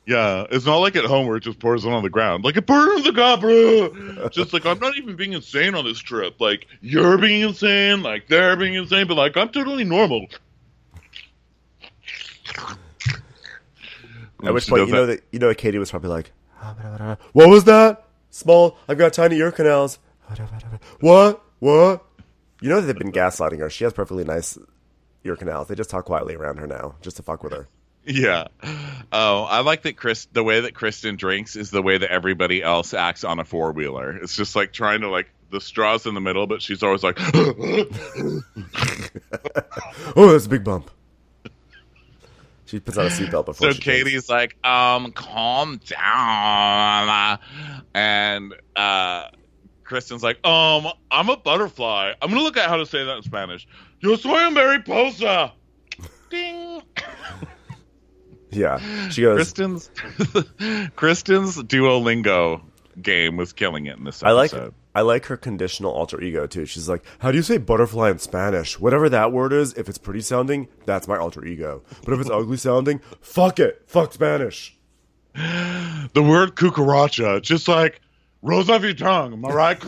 [SPEAKER 1] Yeah, it's not like at home where it just pours on the ground. Like, it poured on the ground, bro. Just like, I'm not even being insane on this trip. Like, you're being insane, like, they're being insane, but, like, I'm totally normal.
[SPEAKER 2] At which point, you know that you know Katie was probably like, "What was that? Small. I've got tiny ear canals. What? What? You know that they've been gaslighting her. She has perfectly nice ear canals. They just talk quietly around her now, just to fuck with her."
[SPEAKER 1] Yeah. Oh, I like that Chris. The way that Kristen drinks is the way that everybody else acts on a four wheeler. It's just like trying to like the straws in the middle, but she's always like,
[SPEAKER 2] "Oh, that's a big bump." She puts on a seatbelt before.
[SPEAKER 1] So
[SPEAKER 2] she
[SPEAKER 1] Katie's
[SPEAKER 2] takes.
[SPEAKER 1] like, um, calm down, and uh, Kristen's like, um, I'm a butterfly. I'm gonna look at how to say that in Spanish. Yo soy a mariposa. Ding.
[SPEAKER 2] Yeah, she goes.
[SPEAKER 1] Kristen's Kristen's Duolingo game was killing it in this
[SPEAKER 2] I like
[SPEAKER 1] episode.
[SPEAKER 2] I like her conditional alter ego too. She's like, "How do you say butterfly in Spanish? Whatever that word is, if it's pretty sounding, that's my alter ego. But if it's ugly sounding, fuck it, fuck Spanish."
[SPEAKER 1] The word cucaracha, just like rolls off your tongue. Am I right?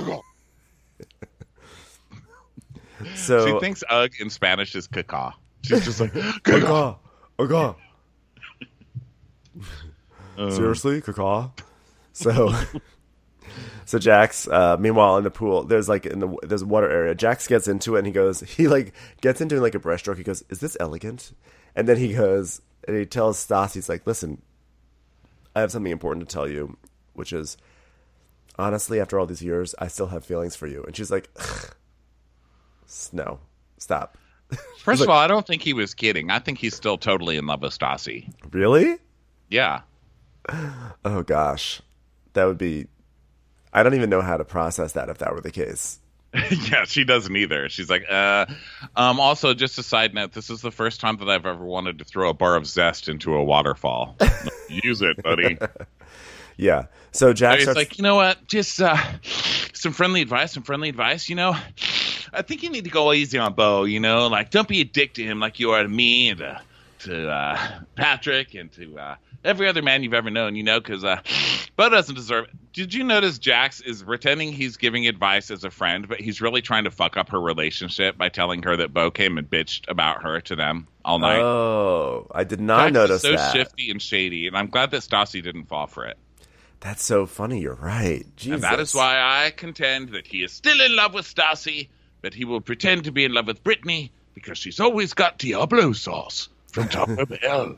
[SPEAKER 2] So
[SPEAKER 1] She thinks "ugh" in Spanish is caca. She's just like
[SPEAKER 2] Caca,
[SPEAKER 1] caca.
[SPEAKER 2] caca.
[SPEAKER 1] Um,
[SPEAKER 2] Seriously, caca. So, so Jax. Uh, meanwhile, in the pool, there's like in the there's a water area. Jax gets into it, and he goes. He like gets into like a breaststroke. He goes, "Is this elegant?" And then he goes, and he tells Stassi, he's like, "Listen, I have something important to tell you, which is, honestly, after all these years, I still have feelings for you." And she's like, "Ugh. No, stop."
[SPEAKER 1] First
[SPEAKER 2] like-
[SPEAKER 1] of all, I don't think he was kidding. I think he's still totally in love with Stassi.
[SPEAKER 2] Really?
[SPEAKER 1] Yeah.
[SPEAKER 2] Oh gosh, that would be. I don't even know how to process that if that were the case.
[SPEAKER 1] Yeah, she doesn't either. She's like, uh. Um. Also, just a side note, this is the first time that I've ever wanted to throw a bar of zest into a waterfall. Use it, buddy.
[SPEAKER 2] Yeah. So Jax
[SPEAKER 1] He's
[SPEAKER 2] starts.
[SPEAKER 1] like, you know what? Just uh, some friendly advice. Some friendly advice. You know, I think you need to go easy on Bo. You know, like don't be a dick to him like you are to me and to, to uh, Patrick and to uh, every other man you've ever known. You know, because uh, Bo doesn't deserve it. Did you notice Jax is pretending he's giving advice as a friend, but he's really trying to fuck up her relationship by telling her that Bo came and bitched about her to them all night.
[SPEAKER 2] Oh, I did not
[SPEAKER 1] Jax is
[SPEAKER 2] notice
[SPEAKER 1] so
[SPEAKER 2] that.
[SPEAKER 1] shifty and shady, and I'm glad that Stassi didn't fall for it.
[SPEAKER 2] That's so funny. You're right. Jesus.
[SPEAKER 1] And that is why I contend that he is still in love with Stassi, but he will pretend to be in love with Brittany because she's always got Diablo sauce from Taco Bell.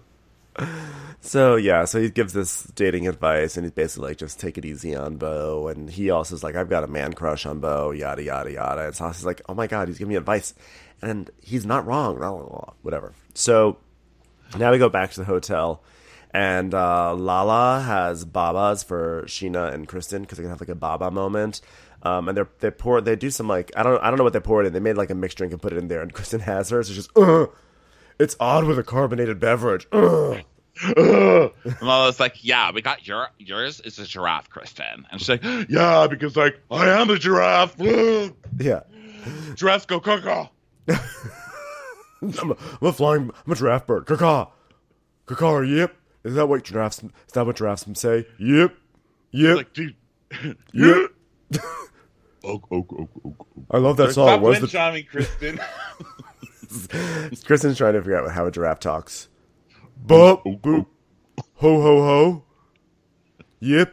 [SPEAKER 2] So yeah, so he gives this dating advice, and he's basically like, just take it easy on Bo. And he also is like, I've got a man crush on Bo, yada yada yada. And Sassi's like, oh my god, he's giving me advice, and he's not wrong. Blah, blah, blah, whatever. So now we go back to the hotel, and uh, Lala has babas for Sheena and Kristen because they can have like a baba moment. Um, and they they pour they do some like I don't I don't know what they poured in. They made like a mixed drink and put it in there, and Kristen has hers. It's just uh, it's odd with a carbonated beverage. Uh.
[SPEAKER 1] And Lala's like, yeah, we got your yours is a giraffe, Kristen. And she's like, yeah, because like I am a giraffe.
[SPEAKER 2] Yeah.
[SPEAKER 1] Giraffes go caca.
[SPEAKER 2] I'm, a, I'm a flying, I'm a giraffe bird. Caw-caw. Caw-caw, yep. Is that what giraffes, is that what giraffes say? Yep. Yep.
[SPEAKER 1] Like, dude.
[SPEAKER 2] Yep.
[SPEAKER 1] Oh, oh, oh, oh, oh.
[SPEAKER 2] I love that song.
[SPEAKER 1] Stop
[SPEAKER 2] What's
[SPEAKER 1] wind
[SPEAKER 2] the...
[SPEAKER 1] chiming, Kristen.
[SPEAKER 2] Kristen's trying to figure out how a giraffe talks. Bop, boop, ho, ho, ho. Yep.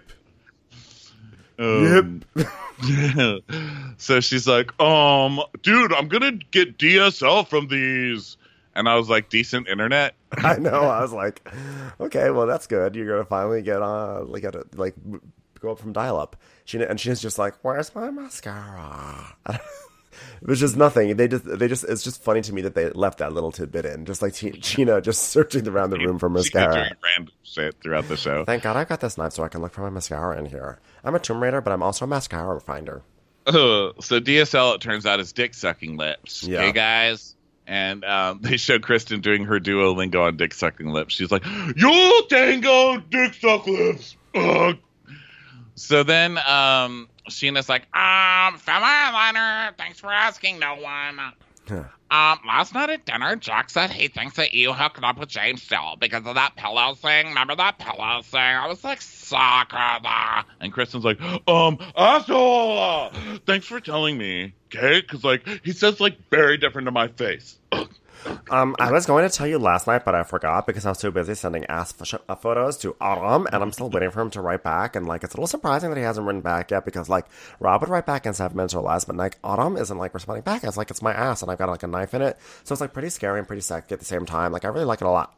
[SPEAKER 1] Um,
[SPEAKER 2] Yep.
[SPEAKER 1] So she's like, um, dude, I'm gonna get D S L from these. And I was like, decent internet?
[SPEAKER 2] I know. I was like, okay, well, that's good. You're gonna finally get on, like, get a, like, go up from dial-up. She and she's just like, where's my mascara? It was just nothing. They just, they just. It's just funny to me that they left that little tidbit in, just like T- Gina just searching around the room for
[SPEAKER 1] She's
[SPEAKER 2] mascara.
[SPEAKER 1] doing random shit throughout the show.
[SPEAKER 2] Thank God I've got this knife so I can look for my mascara in here. I'm a Tomb Raider, but I'm also a mascara finder.
[SPEAKER 1] Uh, so D S L, it turns out, is dick sucking lips.
[SPEAKER 2] Yeah.
[SPEAKER 1] Hey guys. And um, they show Kristen doing her Duolingo on dick sucking lips. She's like, "Yo, tango, dick suck lips." Ugh. So then um, Sheena's like, um, found my eyeliner. Thanks for asking, no one. Um, last night at dinner, Jack said he thinks that you hooked up with James still because of that pillow thing. Remember that pillow thing? I was like, sucker. And Kristen's like, um, asshole. Thanks for telling me, okay? Because, like, he says, like, very different to my face.
[SPEAKER 2] Um, I was going to tell you last night, but I forgot because I was too busy sending ass f- photos to Autumn, and I'm still waiting for him to write back. And like, it's a little surprising that he hasn't written back yet because like Rob would write back in seven minutes or less, but like Autumn isn't like responding back. It's like it's my ass, and I've got like a knife in it, so it's like pretty scary and pretty sexy at the same time. Like I really like it a lot.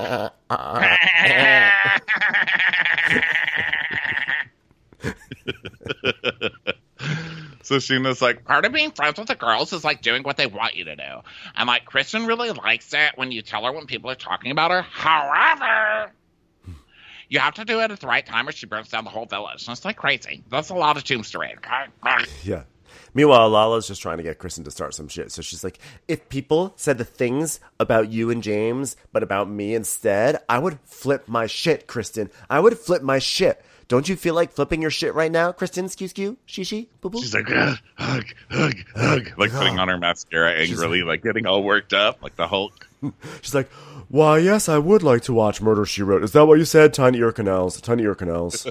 [SPEAKER 1] So Sheena's like, part of being friends with the girls is like doing what they want you to do. And like, Kristen really likes it when you tell her when people are talking about her. However, you have to do it at the right time or she burns down the whole village. And it's like crazy. That's a lot of tombs to read, okay?
[SPEAKER 2] Yeah. Meanwhile, Lala's just trying to get Kristen to start some shit. So she's like, if people said the things about you and James, but about me instead, I would flip my shit, Kristen. I would flip my shit. Don't you feel like flipping your shit right now, Kristen? Skew skew, shishi, boo boo.
[SPEAKER 1] She's like, hug, hug, hug, hug. Like putting on her mascara angrily, like getting all worked up, like the Hulk.
[SPEAKER 2] She's like, why, yes, I would like to watch Murder, She Wrote. Is that what you said? Tiny ear canals. Tiny ear canals.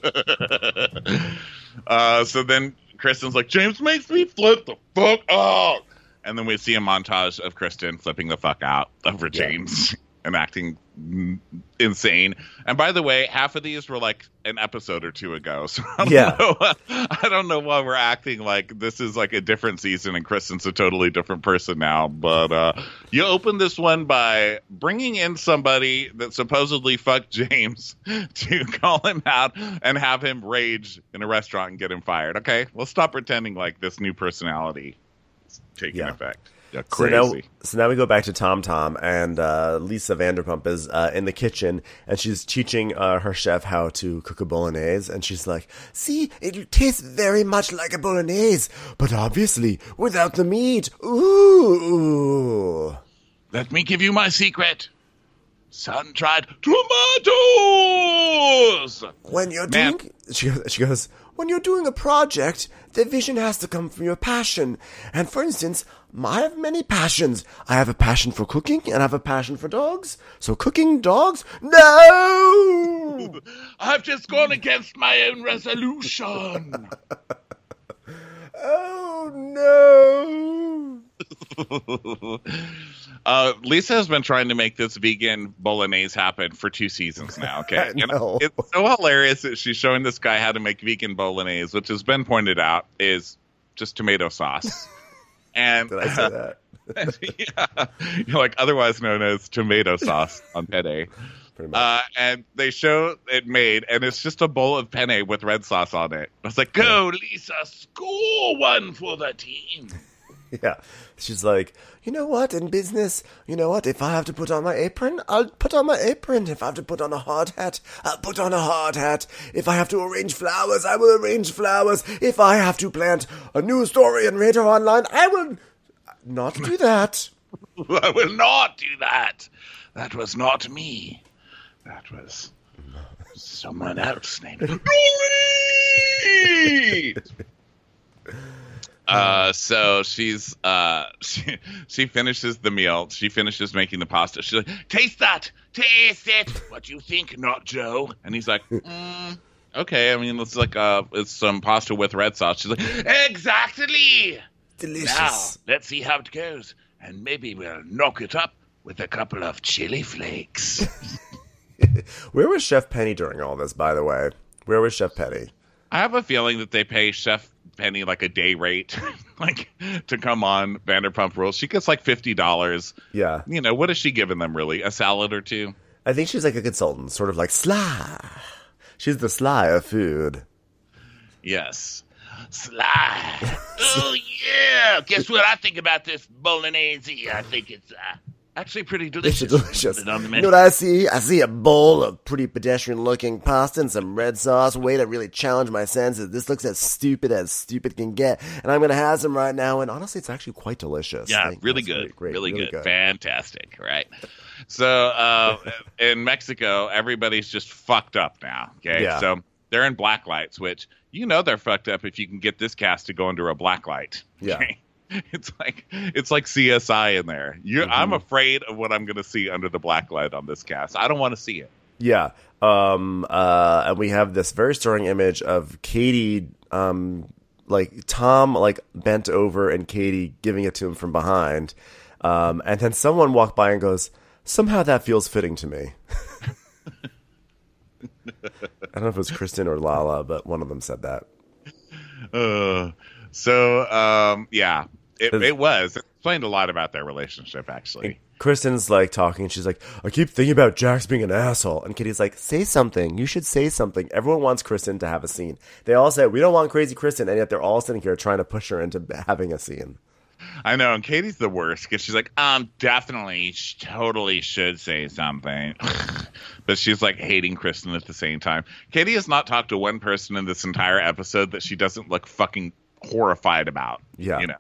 [SPEAKER 1] uh, so then Kristen's like, James makes me flip the fuck out. And then we see a montage of Kristen flipping the fuck out over James. Yeah. And acting insane. And by the way, half of these were like an episode or two ago. So I don't,
[SPEAKER 2] yeah.
[SPEAKER 1] know, I don't know why we're acting like this is like a different season and Kristen's a totally different person now. But uh, you open this one by bringing in somebody that supposedly fucked James to call him out and have him rage in a restaurant and get him fired. Okay, well, stop pretending like this new personality is taking
[SPEAKER 2] yeah.
[SPEAKER 1] effect. Yeah,
[SPEAKER 2] so now, so now we go back to Tom Tom, and uh, Lisa Vanderpump is uh, in the kitchen, and she's teaching uh, her chef how to cook a bolognese, and she's like, see, it tastes very much like a bolognese, but obviously without the meat. Ooh.
[SPEAKER 1] Let me give you my secret. Sun-dried tomatoes!
[SPEAKER 2] When you're
[SPEAKER 1] Man.
[SPEAKER 2] doing... She goes, she goes, when you're doing a project, the vision has to come from your passion. And for instance, I have many passions. I have a passion for cooking, and I have a passion for dogs. So cooking dogs? No!
[SPEAKER 1] I've just gone against my own resolution.
[SPEAKER 2] Oh, no!
[SPEAKER 1] uh, Lisa has been trying to make this vegan bolognese happen for two seasons now. Okay,
[SPEAKER 2] you know,
[SPEAKER 1] it's so hilarious that she's showing this guy how to make vegan bolognese, which has been pointed out is just tomato sauce. And
[SPEAKER 2] did I say that?
[SPEAKER 1] Yeah, you know, like otherwise known as tomato sauce on penne. Uh, and they show it made, and it's just a bowl of penne with red sauce on it. I was like, go, Lisa, score one for the team.
[SPEAKER 2] Yeah. She's like, you know what, in business, you know what, if I have to put on my apron, I'll put on my apron. If I have to put on a hard hat, I'll put on a hard hat. If I have to arrange flowers, I will arrange flowers. If I have to plant a news story and read her online, I will not do that.
[SPEAKER 1] I will not do that. That was not me. That was someone else named Dory! Uh, so she's, uh, she, she finishes the meal. She finishes making the pasta. She's like, taste that! Taste it! What you think, not Joe? And he's like, mm, okay. I mean, it's like, uh, it's some pasta with red sauce. She's like, exactly!
[SPEAKER 2] Delicious.
[SPEAKER 1] Now, let's see how it goes. And maybe we'll knock it up with a couple of chili flakes.
[SPEAKER 2] Where was Chef Penny during all this, by the way? Where was Chef Penny?
[SPEAKER 1] I have a feeling that they pay Chef Penny like a day rate, like to come on Vanderpump Rules. She gets like fifty dollars.
[SPEAKER 2] Yeah.
[SPEAKER 1] You know, what is she giving them really? A salad or two?
[SPEAKER 2] I think she's like a consultant, sort of like Sly. She's the Sly of food.
[SPEAKER 1] Yes. Sly. Oh, yeah. Guess what I think about this bolognese? I think it's uh, actually pretty delicious.
[SPEAKER 2] It's delicious.
[SPEAKER 1] Put it on the
[SPEAKER 2] You
[SPEAKER 1] menu.
[SPEAKER 2] know what I see? I see a bowl of pretty pedestrian-looking pasta and some red sauce. Way to really challenge my senses. This looks as stupid as stupid can get. And I'm going to have some right now. And honestly, it's actually quite delicious.
[SPEAKER 1] Yeah,
[SPEAKER 2] Thank-
[SPEAKER 1] really
[SPEAKER 2] that's
[SPEAKER 1] good.
[SPEAKER 2] great, great,
[SPEAKER 1] really,
[SPEAKER 2] really
[SPEAKER 1] good. Fantastic, right? So uh, in Mexico, everybody's just fucked up now, okay?
[SPEAKER 2] Yeah.
[SPEAKER 1] So they're in black lights, which you know they're fucked up if you can get this cast to go under a black light.
[SPEAKER 2] Yeah.
[SPEAKER 1] Okay? It's like it's like C S I in there. You,
[SPEAKER 2] Mm-hmm.
[SPEAKER 1] I'm afraid of what I'm going to see under the black light on this cast. I don't want to see it.
[SPEAKER 2] Yeah. Um, uh, and we have this very stirring image of Katie, um, like Tom, like bent over and Katie giving it to him from behind. Um, and then someone walked by and goes, somehow that feels fitting to me. I don't know if it was Kristen or Lala, but one of them said that.
[SPEAKER 1] Uh, so, um, yeah, it,
[SPEAKER 2] It's-
[SPEAKER 1] it was. It explained a lot about their relationship, actually.
[SPEAKER 2] Kristen's like talking. She's like, I keep thinking about Jax being an asshole. And Kitty's like, say something. You should say something. Everyone wants Kristen to have a scene. They all say, we don't want crazy Kristen. And yet they're all sitting here trying to push her into having a scene.
[SPEAKER 1] I know, and Katie's the worst because she's like, um, definitely, sh- totally should say something. But she's like hating Kristen at the same time. Katie has not talked to one person in this entire episode that she doesn't look fucking horrified about.
[SPEAKER 2] Yeah.
[SPEAKER 1] You know?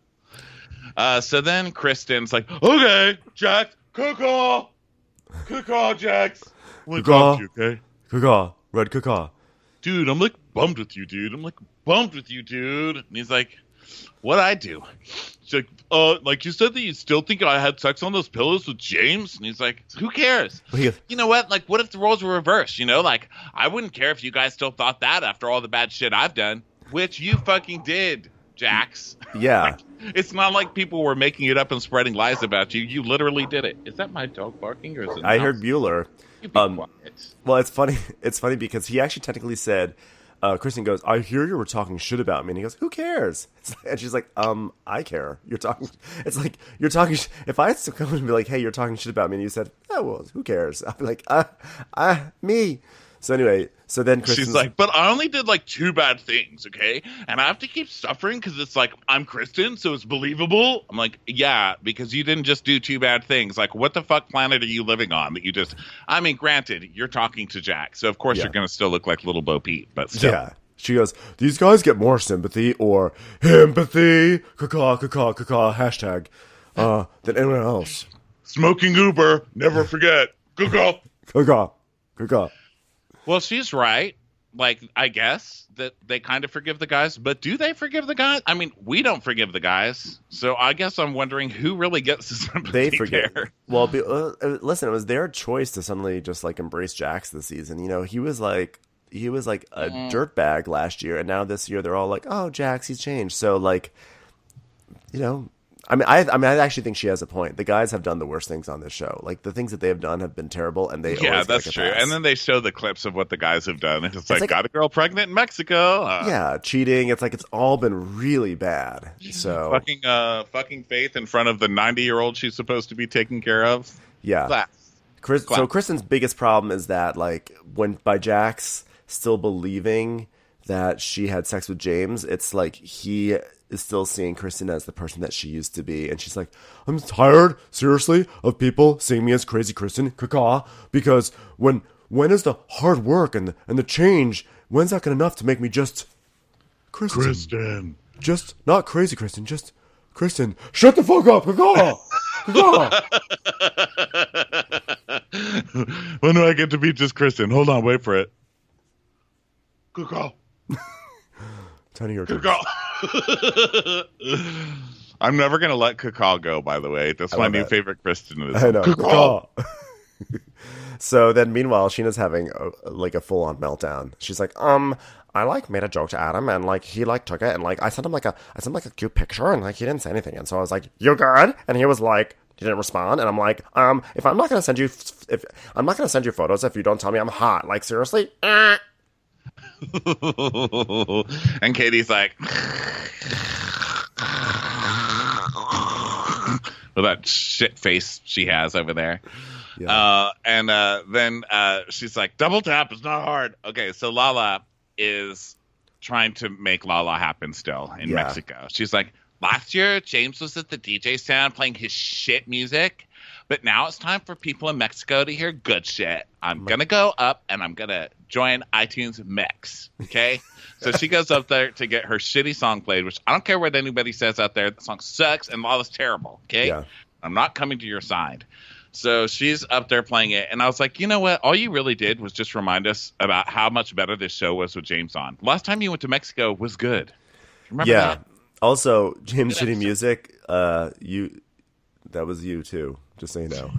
[SPEAKER 1] Uh, so then Kristen's like, okay, Jax, cook all. Cook all, Jax. What's
[SPEAKER 2] Cook-all.
[SPEAKER 1] up, you, okay?
[SPEAKER 2] Caw, red caw.
[SPEAKER 1] Dude, I'm like bummed with you, dude. I'm like bummed with you, dude. And he's like, what'd I do? She's like, uh, like you said that you still think I had sex on those pillows with James? And he's like, who cares?
[SPEAKER 2] He goes,
[SPEAKER 1] You know what? Like, what if the roles were reversed? You know, like, I wouldn't care if you guys still thought that after all the bad shit I've done, which you fucking did, Jax.
[SPEAKER 2] yeah.
[SPEAKER 1] It's not like people were making it up and spreading lies about you. You literally did it. Is that my dog barking or is it?
[SPEAKER 2] I
[SPEAKER 1] not?
[SPEAKER 2] heard Bueller.
[SPEAKER 1] You be
[SPEAKER 2] um,
[SPEAKER 1] quiet.
[SPEAKER 2] Well, it's funny. It's funny because he actually technically said, uh, Kristen goes, I hear you were talking shit about me. And he goes, who cares? It's like, and she's like, um, I care. You're talking. It's like, you're talking. Sh- if I had to come and be like, hey, you're talking shit about me. And you said, oh, well, who cares? I'd be like, uh, uh, me. So anyway, so then Kristen's
[SPEAKER 1] She's like, but I only did like two bad things, okay? And I have to keep suffering because it's like, I'm Kristen, so it's believable. I'm like, yeah, because you didn't just do two bad things. Like, what the fuck planet are you living on that you just, I mean, granted, you're talking to Jack, so of course
[SPEAKER 2] Yeah.
[SPEAKER 1] you're going to still look like little Bo Peep, but still.
[SPEAKER 2] yeah. She goes, these guys get more sympathy or empathy, caw, caw, caw, hashtag, uh, than anyone else.
[SPEAKER 1] Smoking Uber, never forget. Good go.
[SPEAKER 2] Caw, caw.
[SPEAKER 1] Well, she's right. Like, I guess that they kind of forgive the guys, but do they forgive the guys? I mean, we don't forgive the guys. So I guess I'm wondering who really gets the sympathy
[SPEAKER 2] They forget.
[SPEAKER 1] there.
[SPEAKER 2] Well, be, uh, uh, listen, it was their choice to suddenly just like embrace Jax this season. You know, he was like he was like a
[SPEAKER 1] Mm.
[SPEAKER 2] dirtbag last year, and now this year they're all like, "Oh, Jax, he's changed." So like, you know, I mean, I I mean, I actually think she has a point. The guys have done the worst things on this show. Like the things that they have done have been terrible, and they
[SPEAKER 1] Yeah,
[SPEAKER 2] always get,
[SPEAKER 1] that's
[SPEAKER 2] like, a
[SPEAKER 1] true.
[SPEAKER 2] pass.
[SPEAKER 1] And then they show the clips of what the guys have done. It's, like,
[SPEAKER 2] like-
[SPEAKER 1] got a girl pregnant in Mexico. Uh,
[SPEAKER 2] yeah, cheating. It's like it's all been really bad. So
[SPEAKER 1] Fucking, uh, fucking Faith in front of the ninety-year-old she's supposed to be taking care of.
[SPEAKER 2] yeah.
[SPEAKER 1] Class.
[SPEAKER 2] Chris, so
[SPEAKER 1] Clown.
[SPEAKER 2] Kristen's biggest problem is that, like, when by Jax still believing that she had sex with James, it's like he is still seeing Kristen as the person that she used to be, and she's like, "I'm tired, seriously, of people seeing me as crazy Kristen, caca, because when when is the hard work and and the change? When's that good enough to make me just Kristen,
[SPEAKER 1] Kristen.
[SPEAKER 2] just not crazy Kristen, just Kristen? Shut the fuck up, caca, caca."
[SPEAKER 1] When do I get to be just Kristen? Hold on, wait for it. Good girl.
[SPEAKER 2] Tony, your turn.
[SPEAKER 1] Cacao. I'm never gonna let Cacao go. By the way, that's
[SPEAKER 2] I
[SPEAKER 1] my
[SPEAKER 2] love
[SPEAKER 1] new
[SPEAKER 2] that.
[SPEAKER 1] favorite Kristen. Is
[SPEAKER 2] I know.
[SPEAKER 1] Cacao.
[SPEAKER 2] So then, meanwhile, Sheena's having a, like a full-on meltdown. She's like, um, I like made a joke to Adam, and like he like took it, and like I sent him like a I sent him like a cute picture, and like he didn't say anything, and so I was like, "You good?" And he was like, he didn't respond, and I'm like, um, if I'm not gonna send you, if I'm not gonna send you photos if you don't tell me I'm hot, like seriously. Eh.
[SPEAKER 1] And Katie's like, with that shit face she has over there.
[SPEAKER 2] Yeah.
[SPEAKER 1] Uh, and uh, then uh, she's like, double tap is not hard. Okay, so Lala is trying to make Lala happen still in
[SPEAKER 2] Yeah.
[SPEAKER 1] Mexico. She's like, last year, James was at the D J stand playing his shit music, but now it's time for people in Mexico to hear good shit. I'm going to go up and I'm going to join iTunes Mix, okay? So she goes up there to get her shitty song played, which I don't care what anybody says out there. The song sucks and Lala's terrible, okay?
[SPEAKER 2] Yeah.
[SPEAKER 1] I'm not coming to your side. So she's up there playing it, and I was like, you know what? All you really did was just remind us about how much better this show was with James on. Last time you went to Mexico was good. Remember
[SPEAKER 2] Yeah.
[SPEAKER 1] that?
[SPEAKER 2] Also, James Shitty Music, uh, you that was you too, just so you know.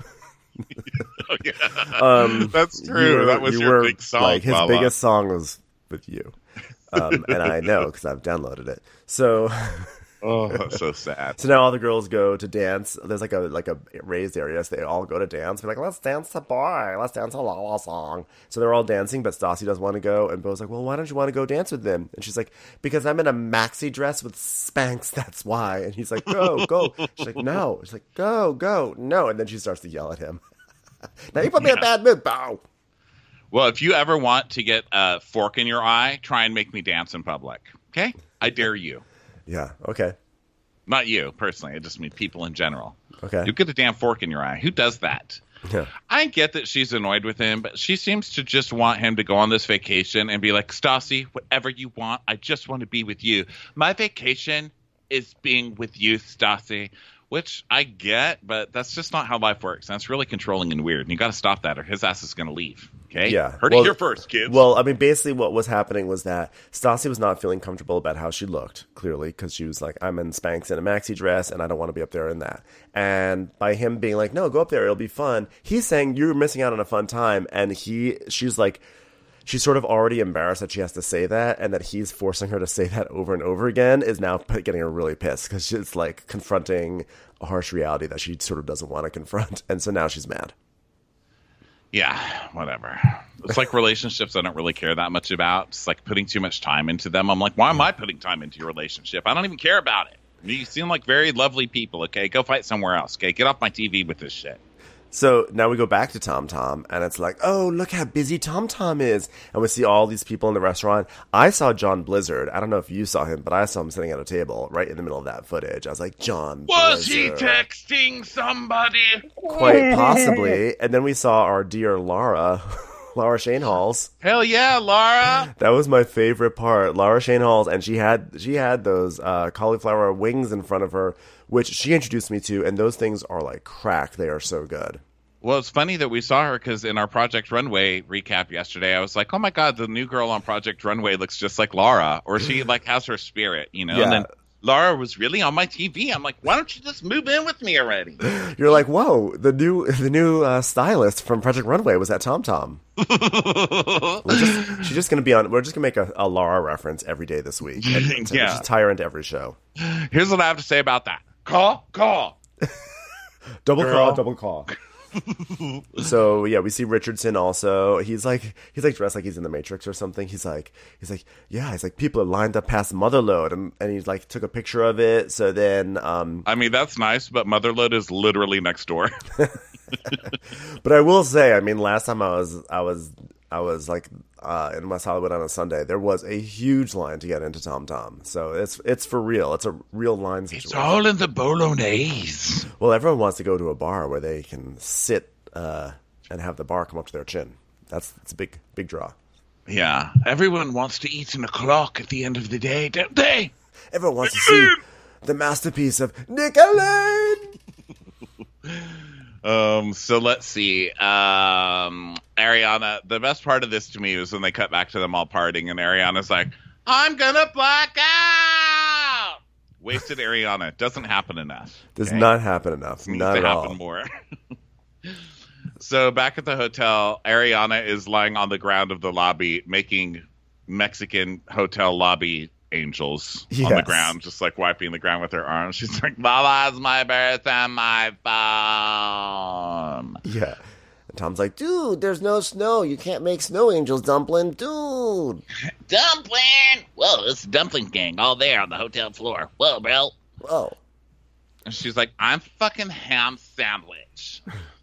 [SPEAKER 1] Oh, yeah.
[SPEAKER 2] Um,
[SPEAKER 1] That's
[SPEAKER 2] you
[SPEAKER 1] true.
[SPEAKER 2] were-
[SPEAKER 1] that was
[SPEAKER 2] you
[SPEAKER 1] your
[SPEAKER 2] were,
[SPEAKER 1] big song.
[SPEAKER 2] Like his
[SPEAKER 1] Lala.
[SPEAKER 2] biggest song was with you, um, and I know because I've downloaded it. So,
[SPEAKER 1] Oh, that's so sad.
[SPEAKER 2] so now all the girls go to dance. There's like a like a raised area, so they all go to dance. Be like, let's dance to Boy, let's dance a Lala song. So they're all dancing, but Stassi doesn't want to go, and Bo's like, well, why don't you want to go dance with them? And she's like, because I'm in a maxi dress with Spanx, that's why. And he's like, go, go. She's like, no. She's like, go, go, no. And then she starts to yell at him. Now you put me in a bad mood, Bo.
[SPEAKER 1] Well, if you ever want to get a fork in your eye, try and make me dance in public. Okay? I dare you.
[SPEAKER 2] Yeah. Okay.
[SPEAKER 1] Not you, personally. I just mean people in general.
[SPEAKER 2] Okay.
[SPEAKER 1] You get a damn fork in your eye. Who does that?
[SPEAKER 2] Yeah.
[SPEAKER 1] I get that she's annoyed with him, but she seems to just want him to go on this vacation and be like, Stassi, whatever you want, I just want to be with you. My vacation is being with you, Stassi, which I get, but that's just not how life works. That's really controlling and weird, and you got to stop that or his ass is going to leave. Okay?
[SPEAKER 2] Yeah.
[SPEAKER 1] Heard
[SPEAKER 2] Well-
[SPEAKER 1] it here first, kids.
[SPEAKER 2] Well, I mean, basically what was happening was that Stassi was not feeling comfortable about how she looked, clearly, because she was like, I'm in Spanx and a maxi dress, and I don't want to be up there in that. And by him being like, no, go up there, it'll be fun, he's saying, you're missing out on a fun time, and he, she's like, she's sort of already embarrassed that she has to say that, and that he's forcing her to say that over and over again is now p- getting her really pissed, because she's like confronting a harsh reality that she sort of doesn't want to confront, and so now she's mad.
[SPEAKER 1] Yeah, whatever. It's like relationships I don't really care that much about. It's like putting too much time into them. I'm like, why am I putting time into your relationship? I don't even care about it. You seem like very lovely people, okay? Go fight somewhere else, okay? Get off my T V with this shit.
[SPEAKER 2] So now we go back to Tom Tom, and it's like, oh, look how busy Tom Tom is. And we see all these people in the restaurant. I saw John Blizzard. I don't know if you saw him, but I saw him sitting at a table right in the middle of that footage. I was like, John
[SPEAKER 1] Was he
[SPEAKER 2] Blizzard.
[SPEAKER 1] texting somebody?
[SPEAKER 2] Quite possibly. And then we saw our dear Laura, Laura Shane Halls.
[SPEAKER 1] Hell yeah, Laura.
[SPEAKER 2] That was my favorite part. Laura Shane Halls, and she had she had those uh, cauliflower wings in front of her, which she introduced me to, and those things are like crack. They are so good.
[SPEAKER 1] Well, it's funny that we saw her because in our Project Runway recap yesterday, I was like, oh my God, the new girl on Project Runway looks just like Laura, or she like has her spirit, you know?
[SPEAKER 2] Yeah.
[SPEAKER 1] And then Laura was really on my T V. I'm like, why don't you just move in with me already?
[SPEAKER 2] You're like, whoa, the new the new uh, stylist from Project Runway was at Tom Tom. We're just, she's just going to be on. We're just going to make a, a Laura reference every day this week. And, and
[SPEAKER 1] Yeah.
[SPEAKER 2] just tie her into every show.
[SPEAKER 1] Here's what I have to say about that. Call, call.
[SPEAKER 2] Double
[SPEAKER 1] Girl.
[SPEAKER 2] call, double call. So yeah, we see Richardson also. He's like he's like dressed like he's in the Matrix or something. He's like he's like yeah. He's like people are lined up past Motherlode, and and he's like took a picture of it. So then, um,
[SPEAKER 1] I mean, that's nice, but Motherlode is literally next door.
[SPEAKER 2] but I will say, I mean, last time I was I was I was like uh, in West Hollywood on a Sunday, there was a huge line to get into Tom Tom. So it's it's for real. It's a real line situation.
[SPEAKER 1] It's all in the bolognese.
[SPEAKER 2] Well, everyone wants to go to a bar where they can sit uh, and have the bar come up to their chin. That's that's a big big draw.
[SPEAKER 1] Yeah, everyone wants to eat in a clock at the end of the day, don't they?
[SPEAKER 2] Everyone wants to see the masterpiece of Nickelodeon.
[SPEAKER 1] Um, so let's see. Um, Ariana, the best part of this to me was when they cut back to them all partying, and Ariana's like, I'm gonna black out! Wasted Ariana. Doesn't happen enough.
[SPEAKER 2] Does
[SPEAKER 1] okay?
[SPEAKER 2] not happen enough.
[SPEAKER 1] Needs
[SPEAKER 2] Not
[SPEAKER 1] to
[SPEAKER 2] at
[SPEAKER 1] happen
[SPEAKER 2] all.
[SPEAKER 1] more. So back at the hotel, Ariana is lying on the ground of the lobby, making Mexican hotel lobby angels on the
[SPEAKER 2] Yes.
[SPEAKER 1] ground, just like wiping the ground with her arms. She's like, Lala's my birth and my phone.
[SPEAKER 2] Yeah. And Tom's like, dude, there's no snow. You can't make snow angels, Dumpling. Dude.
[SPEAKER 5] Dumpling! Whoa, it's the dumpling gang all there on the hotel floor. Whoa, bro.
[SPEAKER 2] Whoa.
[SPEAKER 1] And she's like, I'm fucking ham sandwich.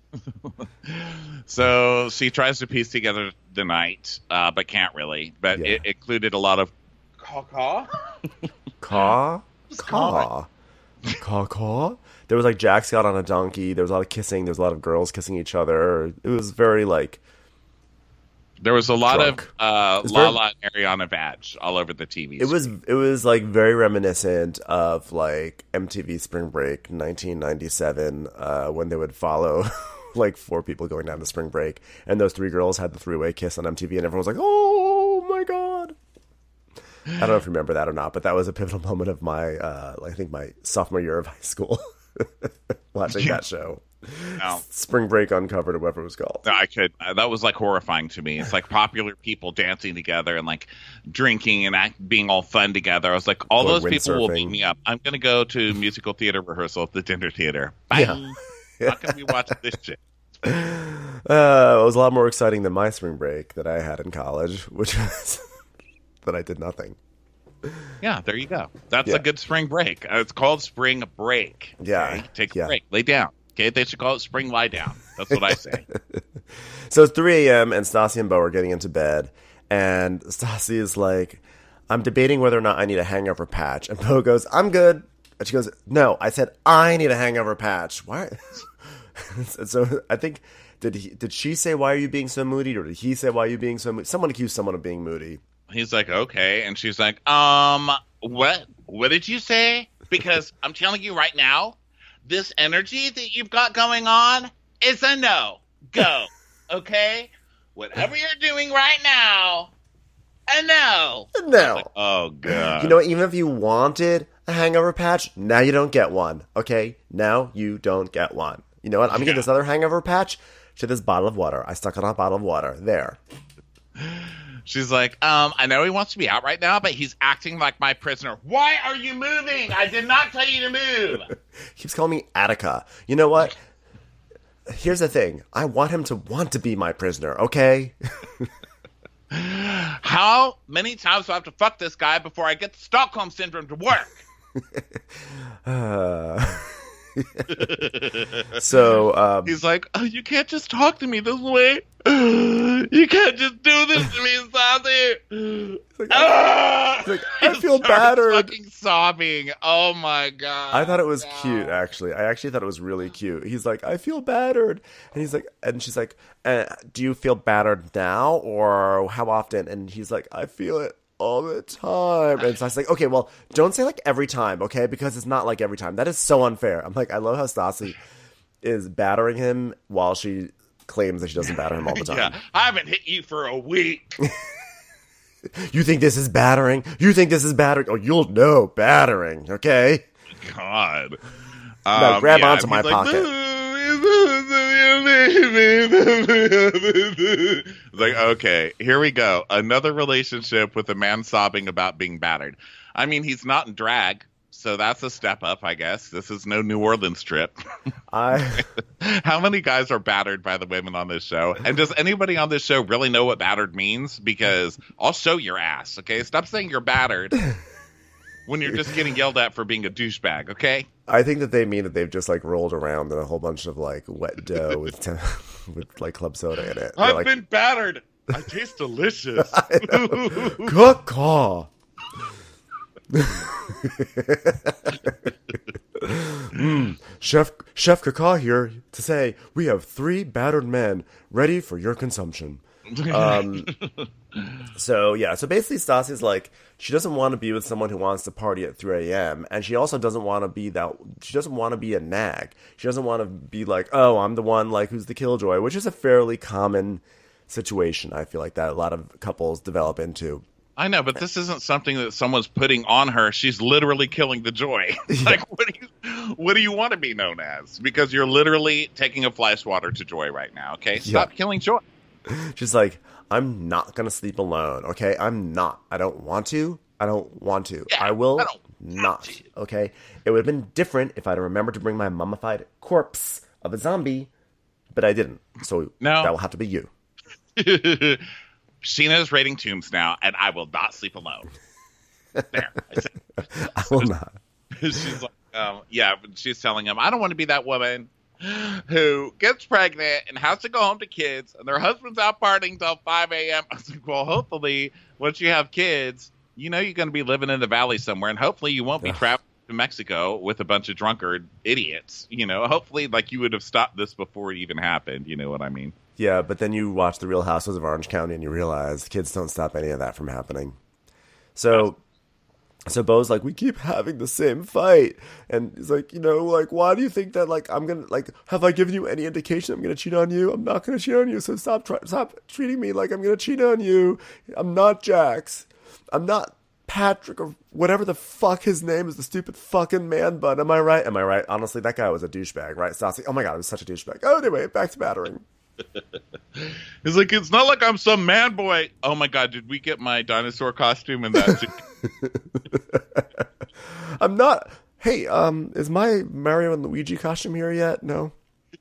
[SPEAKER 1] So she tries to piece together the night, uh, but can't really. But
[SPEAKER 2] Yeah.
[SPEAKER 1] it included a lot of caw-caw.
[SPEAKER 2] Caw? Caw. Caw caw? There was like Jack Scott on a donkey. There was a lot of kissing. There was a lot of girls kissing each other. It was very like,
[SPEAKER 1] There was a lot
[SPEAKER 2] Drunk.
[SPEAKER 1] of uh,
[SPEAKER 2] was very-
[SPEAKER 1] Lala and Ariana Badge all over the T V.
[SPEAKER 2] it was it was like very reminiscent of like M T V Spring Break nineteen ninety-seven uh, when they would follow like four people going down to spring break, and those three girls had the three-way kiss on M T V, and everyone was like, oh my god. I don't know if you remember that or not, but that was a pivotal moment of my, uh, I think my sophomore year of high school, watching that show.
[SPEAKER 1] No.
[SPEAKER 2] Spring Break Uncovered or whatever it was called.
[SPEAKER 1] No, I could. Uh, that was like horrifying to me. It's like popular people dancing together and like drinking and act, being all fun together. I was like, all
[SPEAKER 2] Going
[SPEAKER 1] those people will
[SPEAKER 2] windsurfing.
[SPEAKER 1] beat me up. I'm going to go to musical theater rehearsal at the dinner theater. Bye.
[SPEAKER 2] Yeah.
[SPEAKER 1] How can we watch this shit?
[SPEAKER 2] Uh, it was a lot more exciting than my spring break that I had in college, which was that I did nothing.
[SPEAKER 1] Yeah, there you go. That's
[SPEAKER 2] Yeah.
[SPEAKER 1] a good spring break. Uh, it's called spring break.
[SPEAKER 2] Yeah,
[SPEAKER 1] Okay? Take
[SPEAKER 2] yeah.
[SPEAKER 1] a break. Lay down. Okay, they should call it spring lie down. That's what I say.
[SPEAKER 2] So it's three a.m. and Stassi and Bo are getting into bed, and Stassi is like, I'm debating whether or not I need a hangover patch. And Bo goes, I'm good. And she goes, no, I said I need a hangover patch. Why? And so I think, did he, did she say, why are you being so moody? Or did he say, why are you being so moody? Someone accused someone of being moody.
[SPEAKER 1] He's like, okay. And she's like, um, what? What did you say? Because I'm telling you right now, this energy that you've got going on is a no. Go. Okay? Whatever you're doing right now, a no.
[SPEAKER 2] No.
[SPEAKER 1] Like, oh, God.
[SPEAKER 2] You know what? Even if you wanted a hangover patch, now you don't get one. Okay? Now you don't get one. You know what? I'm going to get
[SPEAKER 1] Yeah.
[SPEAKER 2] this other hangover patch to this bottle of water. I stuck it on a bottle of water. There.
[SPEAKER 1] She's like, um, I know he wants to be out right now, but he's acting like my prisoner. Why are you moving? I did not tell you to move.
[SPEAKER 2] He keeps calling me Attica. You know what? Here's the thing. I want him to want to be my prisoner, okay?
[SPEAKER 1] How many times do I have to fuck this guy before I get the Stockholm Syndrome to work?
[SPEAKER 2] Uh, so, um,
[SPEAKER 1] He's like, oh, you can't just talk to me this way. You can't just do this to me, Stassi.
[SPEAKER 2] like,
[SPEAKER 1] Ah!
[SPEAKER 2] like, I
[SPEAKER 1] He
[SPEAKER 2] feel
[SPEAKER 1] starts
[SPEAKER 2] battered.
[SPEAKER 1] Fucking sobbing. Oh my god.
[SPEAKER 2] I thought it was
[SPEAKER 1] God.
[SPEAKER 2] cute, actually. I actually thought it was really cute. He's like, I feel battered. And he's like, and she's like, uh, do you feel battered now or how often? And he's like, I feel it all the time. And so I was like, okay, well, don't say like every time, okay? Because it's not like every time. That is so unfair. I'm like, I love how Stassi is battering him while she claims that she doesn't batter him all the time.
[SPEAKER 1] Yeah, I haven't hit you for a week.
[SPEAKER 2] You think this is battering? You think this is battering? Oh, you'll know battering, okay?
[SPEAKER 1] God.
[SPEAKER 2] Now
[SPEAKER 1] Um,
[SPEAKER 2] grab
[SPEAKER 1] yeah,
[SPEAKER 2] onto
[SPEAKER 1] and
[SPEAKER 2] my
[SPEAKER 1] he's like,
[SPEAKER 2] pocket.
[SPEAKER 1] It's like, okay, here we go. Another relationship with a man sobbing about being battered. I mean, he's not in drag, so that's a step up, I guess. This is no New Orleans trip.
[SPEAKER 2] I
[SPEAKER 1] How many guys are battered by the women on this show? And does anybody on this show really know what battered means? Because I'll show your ass, okay? Stop saying you're battered when you're just getting yelled at for being a douchebag, okay?
[SPEAKER 2] I think that they mean that they've just like rolled around in a whole bunch of like wet dough with t- with like club soda in it. They're
[SPEAKER 1] I've
[SPEAKER 2] like,
[SPEAKER 1] been battered. I taste delicious.
[SPEAKER 2] caw. mm, Chef Chef Kaka here to say we have three battered men ready for your consumption. Um, so yeah, so basically Stassi's like she doesn't want to be with someone who wants to party at three a.m. and she also doesn't want to be that. She doesn't want to be a nag. She doesn't want to be like, oh, I'm the one like who's the killjoy, which is a fairly common situation. I feel like that a lot of couples develop into.
[SPEAKER 1] I know, but this isn't something that someone's putting on her. She's literally killing the joy. Like, what do you, what do you want to be known as? Because you're literally taking a fly swatter to joy right now. Okay, stop
[SPEAKER 2] Yeah.
[SPEAKER 1] killing joy.
[SPEAKER 2] She's like, I'm not gonna sleep alone. Okay, I'm not. I don't want to. I don't want to.
[SPEAKER 1] Yeah,
[SPEAKER 2] I will
[SPEAKER 1] I don't
[SPEAKER 2] not.
[SPEAKER 1] to.
[SPEAKER 2] Okay, it would have been different if I'd remembered to bring my mummified corpse of a zombie, but I didn't. So
[SPEAKER 1] No.
[SPEAKER 2] that will have to be you.
[SPEAKER 1] Sheena is raiding tombs now, and I will not sleep alone. There. I said,
[SPEAKER 2] I will not.
[SPEAKER 1] she's like, um, yeah, but she's telling him, I don't want to be that woman who gets pregnant and has to go home to kids, and their husband's out partying till five a.m. I was like, well, hopefully, once you have kids, you know you're going to be living in the valley somewhere, and hopefully you won't be
[SPEAKER 2] Ugh.
[SPEAKER 1] traveling to Mexico with a bunch of drunkard idiots. You know, hopefully, like, you would have stopped this before it even happened. You know what I mean?
[SPEAKER 2] Yeah, but then you watch The Real Housewives of Orange County and you realize kids don't stop any of that from happening. So, so Bo's like, we keep having the same fight, and he's like, you know, like, why do you think that? Like, I'm gonna, like, have I given you any indication I'm gonna cheat on you? I'm not gonna cheat on you. So stop, try, stop treating me like I'm gonna cheat on you. I'm not Jax. I'm not Patrick or whatever the fuck his name is, the stupid fucking man bun. Am I right? Am I right? Honestly, that guy was a douchebag, right? Stassi? Oh my god, he was such a douchebag. Oh, anyway, back to battering.
[SPEAKER 1] He's like, it's not like I'm some man boy. Oh my god, did we get my dinosaur costume in that too?
[SPEAKER 2] I'm not. Hey, um, is my Mario and Luigi costume here yet? No.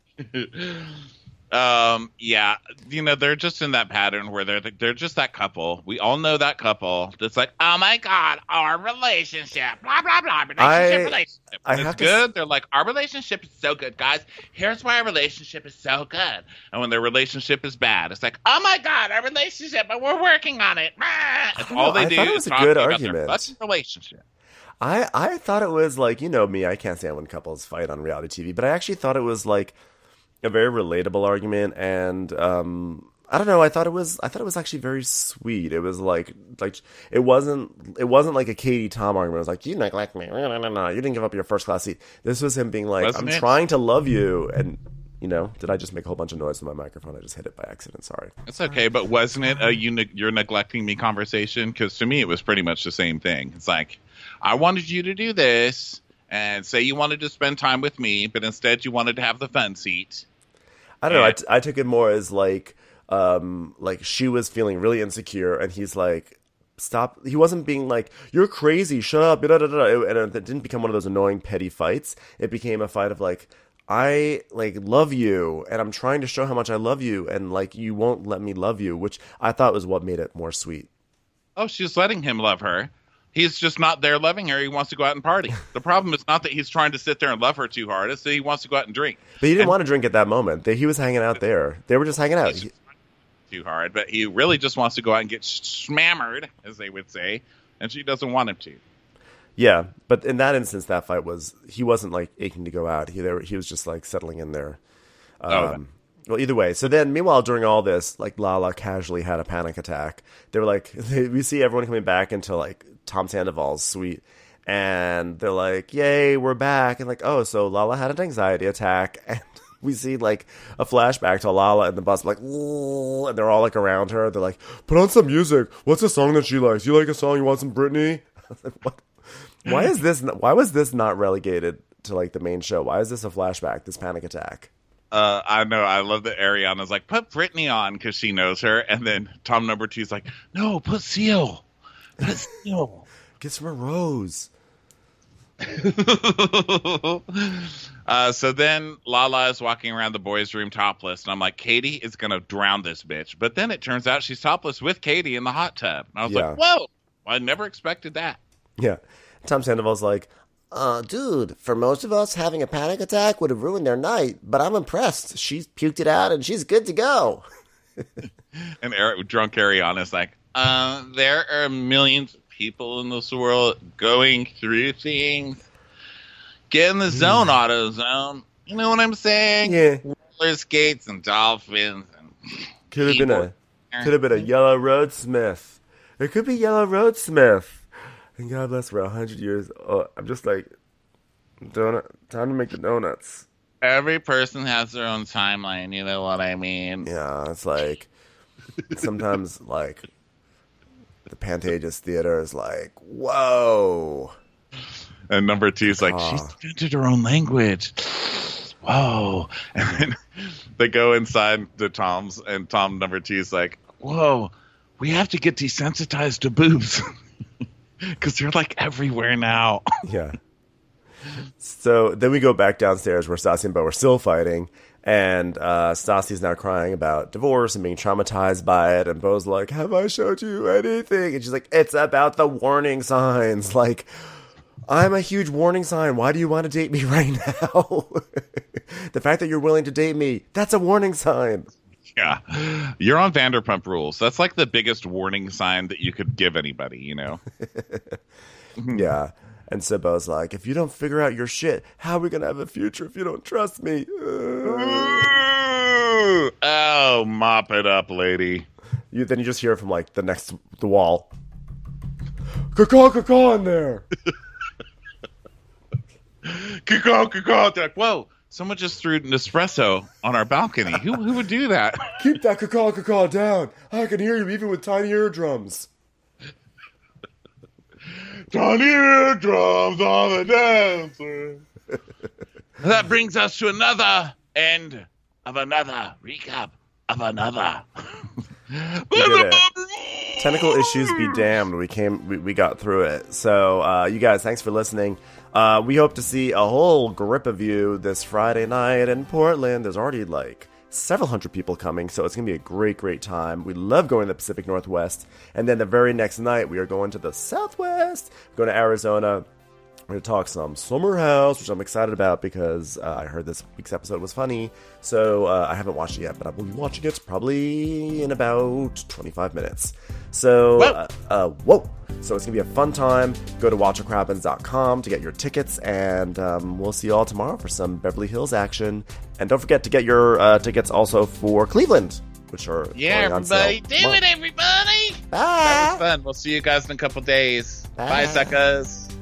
[SPEAKER 1] Um, yeah, you know, they're just in that pattern where they're they're just that couple. We all know that couple that's like, oh my god, our relationship, blah blah blah, relationship,
[SPEAKER 2] I,
[SPEAKER 1] relationship.
[SPEAKER 2] I
[SPEAKER 1] When
[SPEAKER 2] have
[SPEAKER 1] it's
[SPEAKER 2] to
[SPEAKER 1] good. They're like, our relationship is so good, guys. Here's why our relationship is so good. And when their relationship is bad, it's like, oh my god, our relationship, but we're working on it. That's all
[SPEAKER 2] know,
[SPEAKER 1] they
[SPEAKER 2] I
[SPEAKER 1] do
[SPEAKER 2] thought it
[SPEAKER 1] is
[SPEAKER 2] was a
[SPEAKER 1] talk
[SPEAKER 2] good
[SPEAKER 1] about
[SPEAKER 2] argument.
[SPEAKER 1] their fucking relationship.
[SPEAKER 2] I, I thought it was like, you know me, I can't stand when couples fight on reality T V, but I actually thought it was like a very relatable argument, and um, I don't know, I thought it was I thought it was actually very sweet. It was like like it wasn't it wasn't like a Katie Tom argument. It was like, you neglect me, no, no, no, you didn't give up your first class seat. This was him being like,
[SPEAKER 1] Wasn't
[SPEAKER 2] I'm
[SPEAKER 1] it?
[SPEAKER 2] trying to love you, and you know, did I just make a whole bunch of noise with my microphone? I just hit it by accident. Sorry.
[SPEAKER 1] It's okay, but wasn't it a you ne- you're neglecting me conversation? Because to me, it was pretty much the same thing. It's like, I wanted you to do this and say you wanted to spend time with me, but instead you wanted to have the fun seat.
[SPEAKER 2] I don't know. I,
[SPEAKER 1] And-
[SPEAKER 2] t- I took it more as like, um, like she was feeling really insecure, and he's like, "Stop!" He wasn't being like, "You're crazy, shut up." Da, da, da. It, and it didn't become one of those annoying petty fights. It became a fight of like, "I like love you, and I'm trying to show how much I love you, and like you won't let me love you," which I thought was what made it more sweet.
[SPEAKER 1] Oh, she's letting him love her. He's just not there loving her. He wants to go out and party. The problem is not that he's trying to sit there and love her too hard. It's that he wants to go out and drink.
[SPEAKER 2] But he didn't
[SPEAKER 1] And-
[SPEAKER 2] want to drink at that moment. They, he was hanging out there. They were just hanging out. He-
[SPEAKER 1] too hard, but he really just wants to go out and get smammered, as they would say, and she doesn't want him to.
[SPEAKER 2] Yeah, but in that instance, that fight was he wasn't like aching to go out. He there, he was just like settling in there. Um,
[SPEAKER 1] Oh,
[SPEAKER 2] well, either way. So then, meanwhile, during all this, like Lala casually had a panic attack. They were like, they, we see everyone coming back into like Tom Sandoval's suite, and they're like, "Yay, we're back!" And like, oh, so Lala had an anxiety attack, and we see like a flashback to Lala and the bus, like, "Ooh," and they're all like around her. They're like, "Put on some music. What's a song that she likes? You like a song? You want some Britney?" I was like, what? Why is this? Why was this not relegated to like the main show? Why is this a flashback? This panic attack.
[SPEAKER 1] Uh, I know. I love that Ariana's like, put Britney on because she knows her. And then Tom number two's like, no, put Seal. Put Seal.
[SPEAKER 2] Kiss from a rose.
[SPEAKER 1] uh, so then Lala is walking around the boys' room topless. And I'm like, Katie is going to drown this bitch. But then it turns out she's topless with Katie in the hot tub. And I was
[SPEAKER 2] Yeah.
[SPEAKER 1] like, whoa, I never expected that.
[SPEAKER 2] Yeah. Tom Sandoval's like,
[SPEAKER 3] Uh, dude, for most of us, having a panic attack would have ruined their night, but I'm impressed. She's puked it out and she's good to go.
[SPEAKER 1] And Ari- drunk Ariana's like, uh, there are millions of people in this world going through things. Get in the zone, AutoZone. You know what I'm saying?
[SPEAKER 2] yeah,
[SPEAKER 1] Roller skates and dolphins. And
[SPEAKER 2] could have been a could have been a Yellow Roadsmith. It could be Yellow Roadsmith. And God bless for a hundred years. Oh, I'm just like, donut. Time to make the donuts.
[SPEAKER 1] Every person has their own timeline. You know what I mean?
[SPEAKER 2] Yeah, it's like sometimes like the Pantages Theater is like, whoa.
[SPEAKER 1] And number two's like,
[SPEAKER 2] Ah.
[SPEAKER 1] she's invented her own language. Whoa. And then they go inside the Toms, and Tom number two's like, whoa, we have to get desensitized to boobs. Because they're like everywhere now.
[SPEAKER 2] Yeah. So then we go back downstairs where Stassi and Bo are still fighting. And uh, Stassi's now crying about divorce and being traumatized by it. And Bo's like, have I showed you anything? And she's like, it's about the warning signs. Like, I'm a huge warning sign. Why do you want to date me right now? The fact that you're willing to date me, that's a warning sign.
[SPEAKER 1] Yeah. You're on Vanderpump Rules. That's like the biggest warning sign that you could give anybody, you know?
[SPEAKER 2] Yeah. And so Bo's like, if you don't figure out your shit, how are we going to have a future if you don't trust me?
[SPEAKER 1] Oh, mop it up, lady.
[SPEAKER 2] You, then you just hear from like the next the wall. Caw caw in there.
[SPEAKER 1] Caw, caw. They're like, whoa, someone just threw an espresso on our balcony. Who, who would do that?
[SPEAKER 2] Keep that caw caw down. I can hear you even with tiny eardrums.
[SPEAKER 1] Tiny eardrums on the dancer. That brings us to another end of another recap of another.
[SPEAKER 2] We did it. Technical issues be damned. We came, we, we got through it. So, uh, you guys, thanks for listening. Uh, we hope to see a whole grip of you this Friday night in Portland. There's already like several hundred people coming, so it's going to be a great, great time. We love going to the Pacific Northwest. And then the very next night, we are going to the Southwest. We're going to Arizona. We're going to talk some Summer House, which I'm excited about because uh, I heard this week's episode was funny. So uh, I haven't watched it yet, but I will be watching it probably in about twenty-five minutes. So, uh, uh, whoa. So it's going to be a fun time. Go to watch what crappens dot com to get your tickets, and um, we'll see you all tomorrow for some Beverly Hills action. And don't forget to get your uh, tickets also for Cleveland, which are
[SPEAKER 1] yeah,
[SPEAKER 2] going on
[SPEAKER 1] everybody.
[SPEAKER 2] sale.
[SPEAKER 1] Do it, everybody.
[SPEAKER 2] Bye.
[SPEAKER 1] That was fun. We'll see you guys in a couple days.
[SPEAKER 2] Bye.
[SPEAKER 1] Bye, suckers.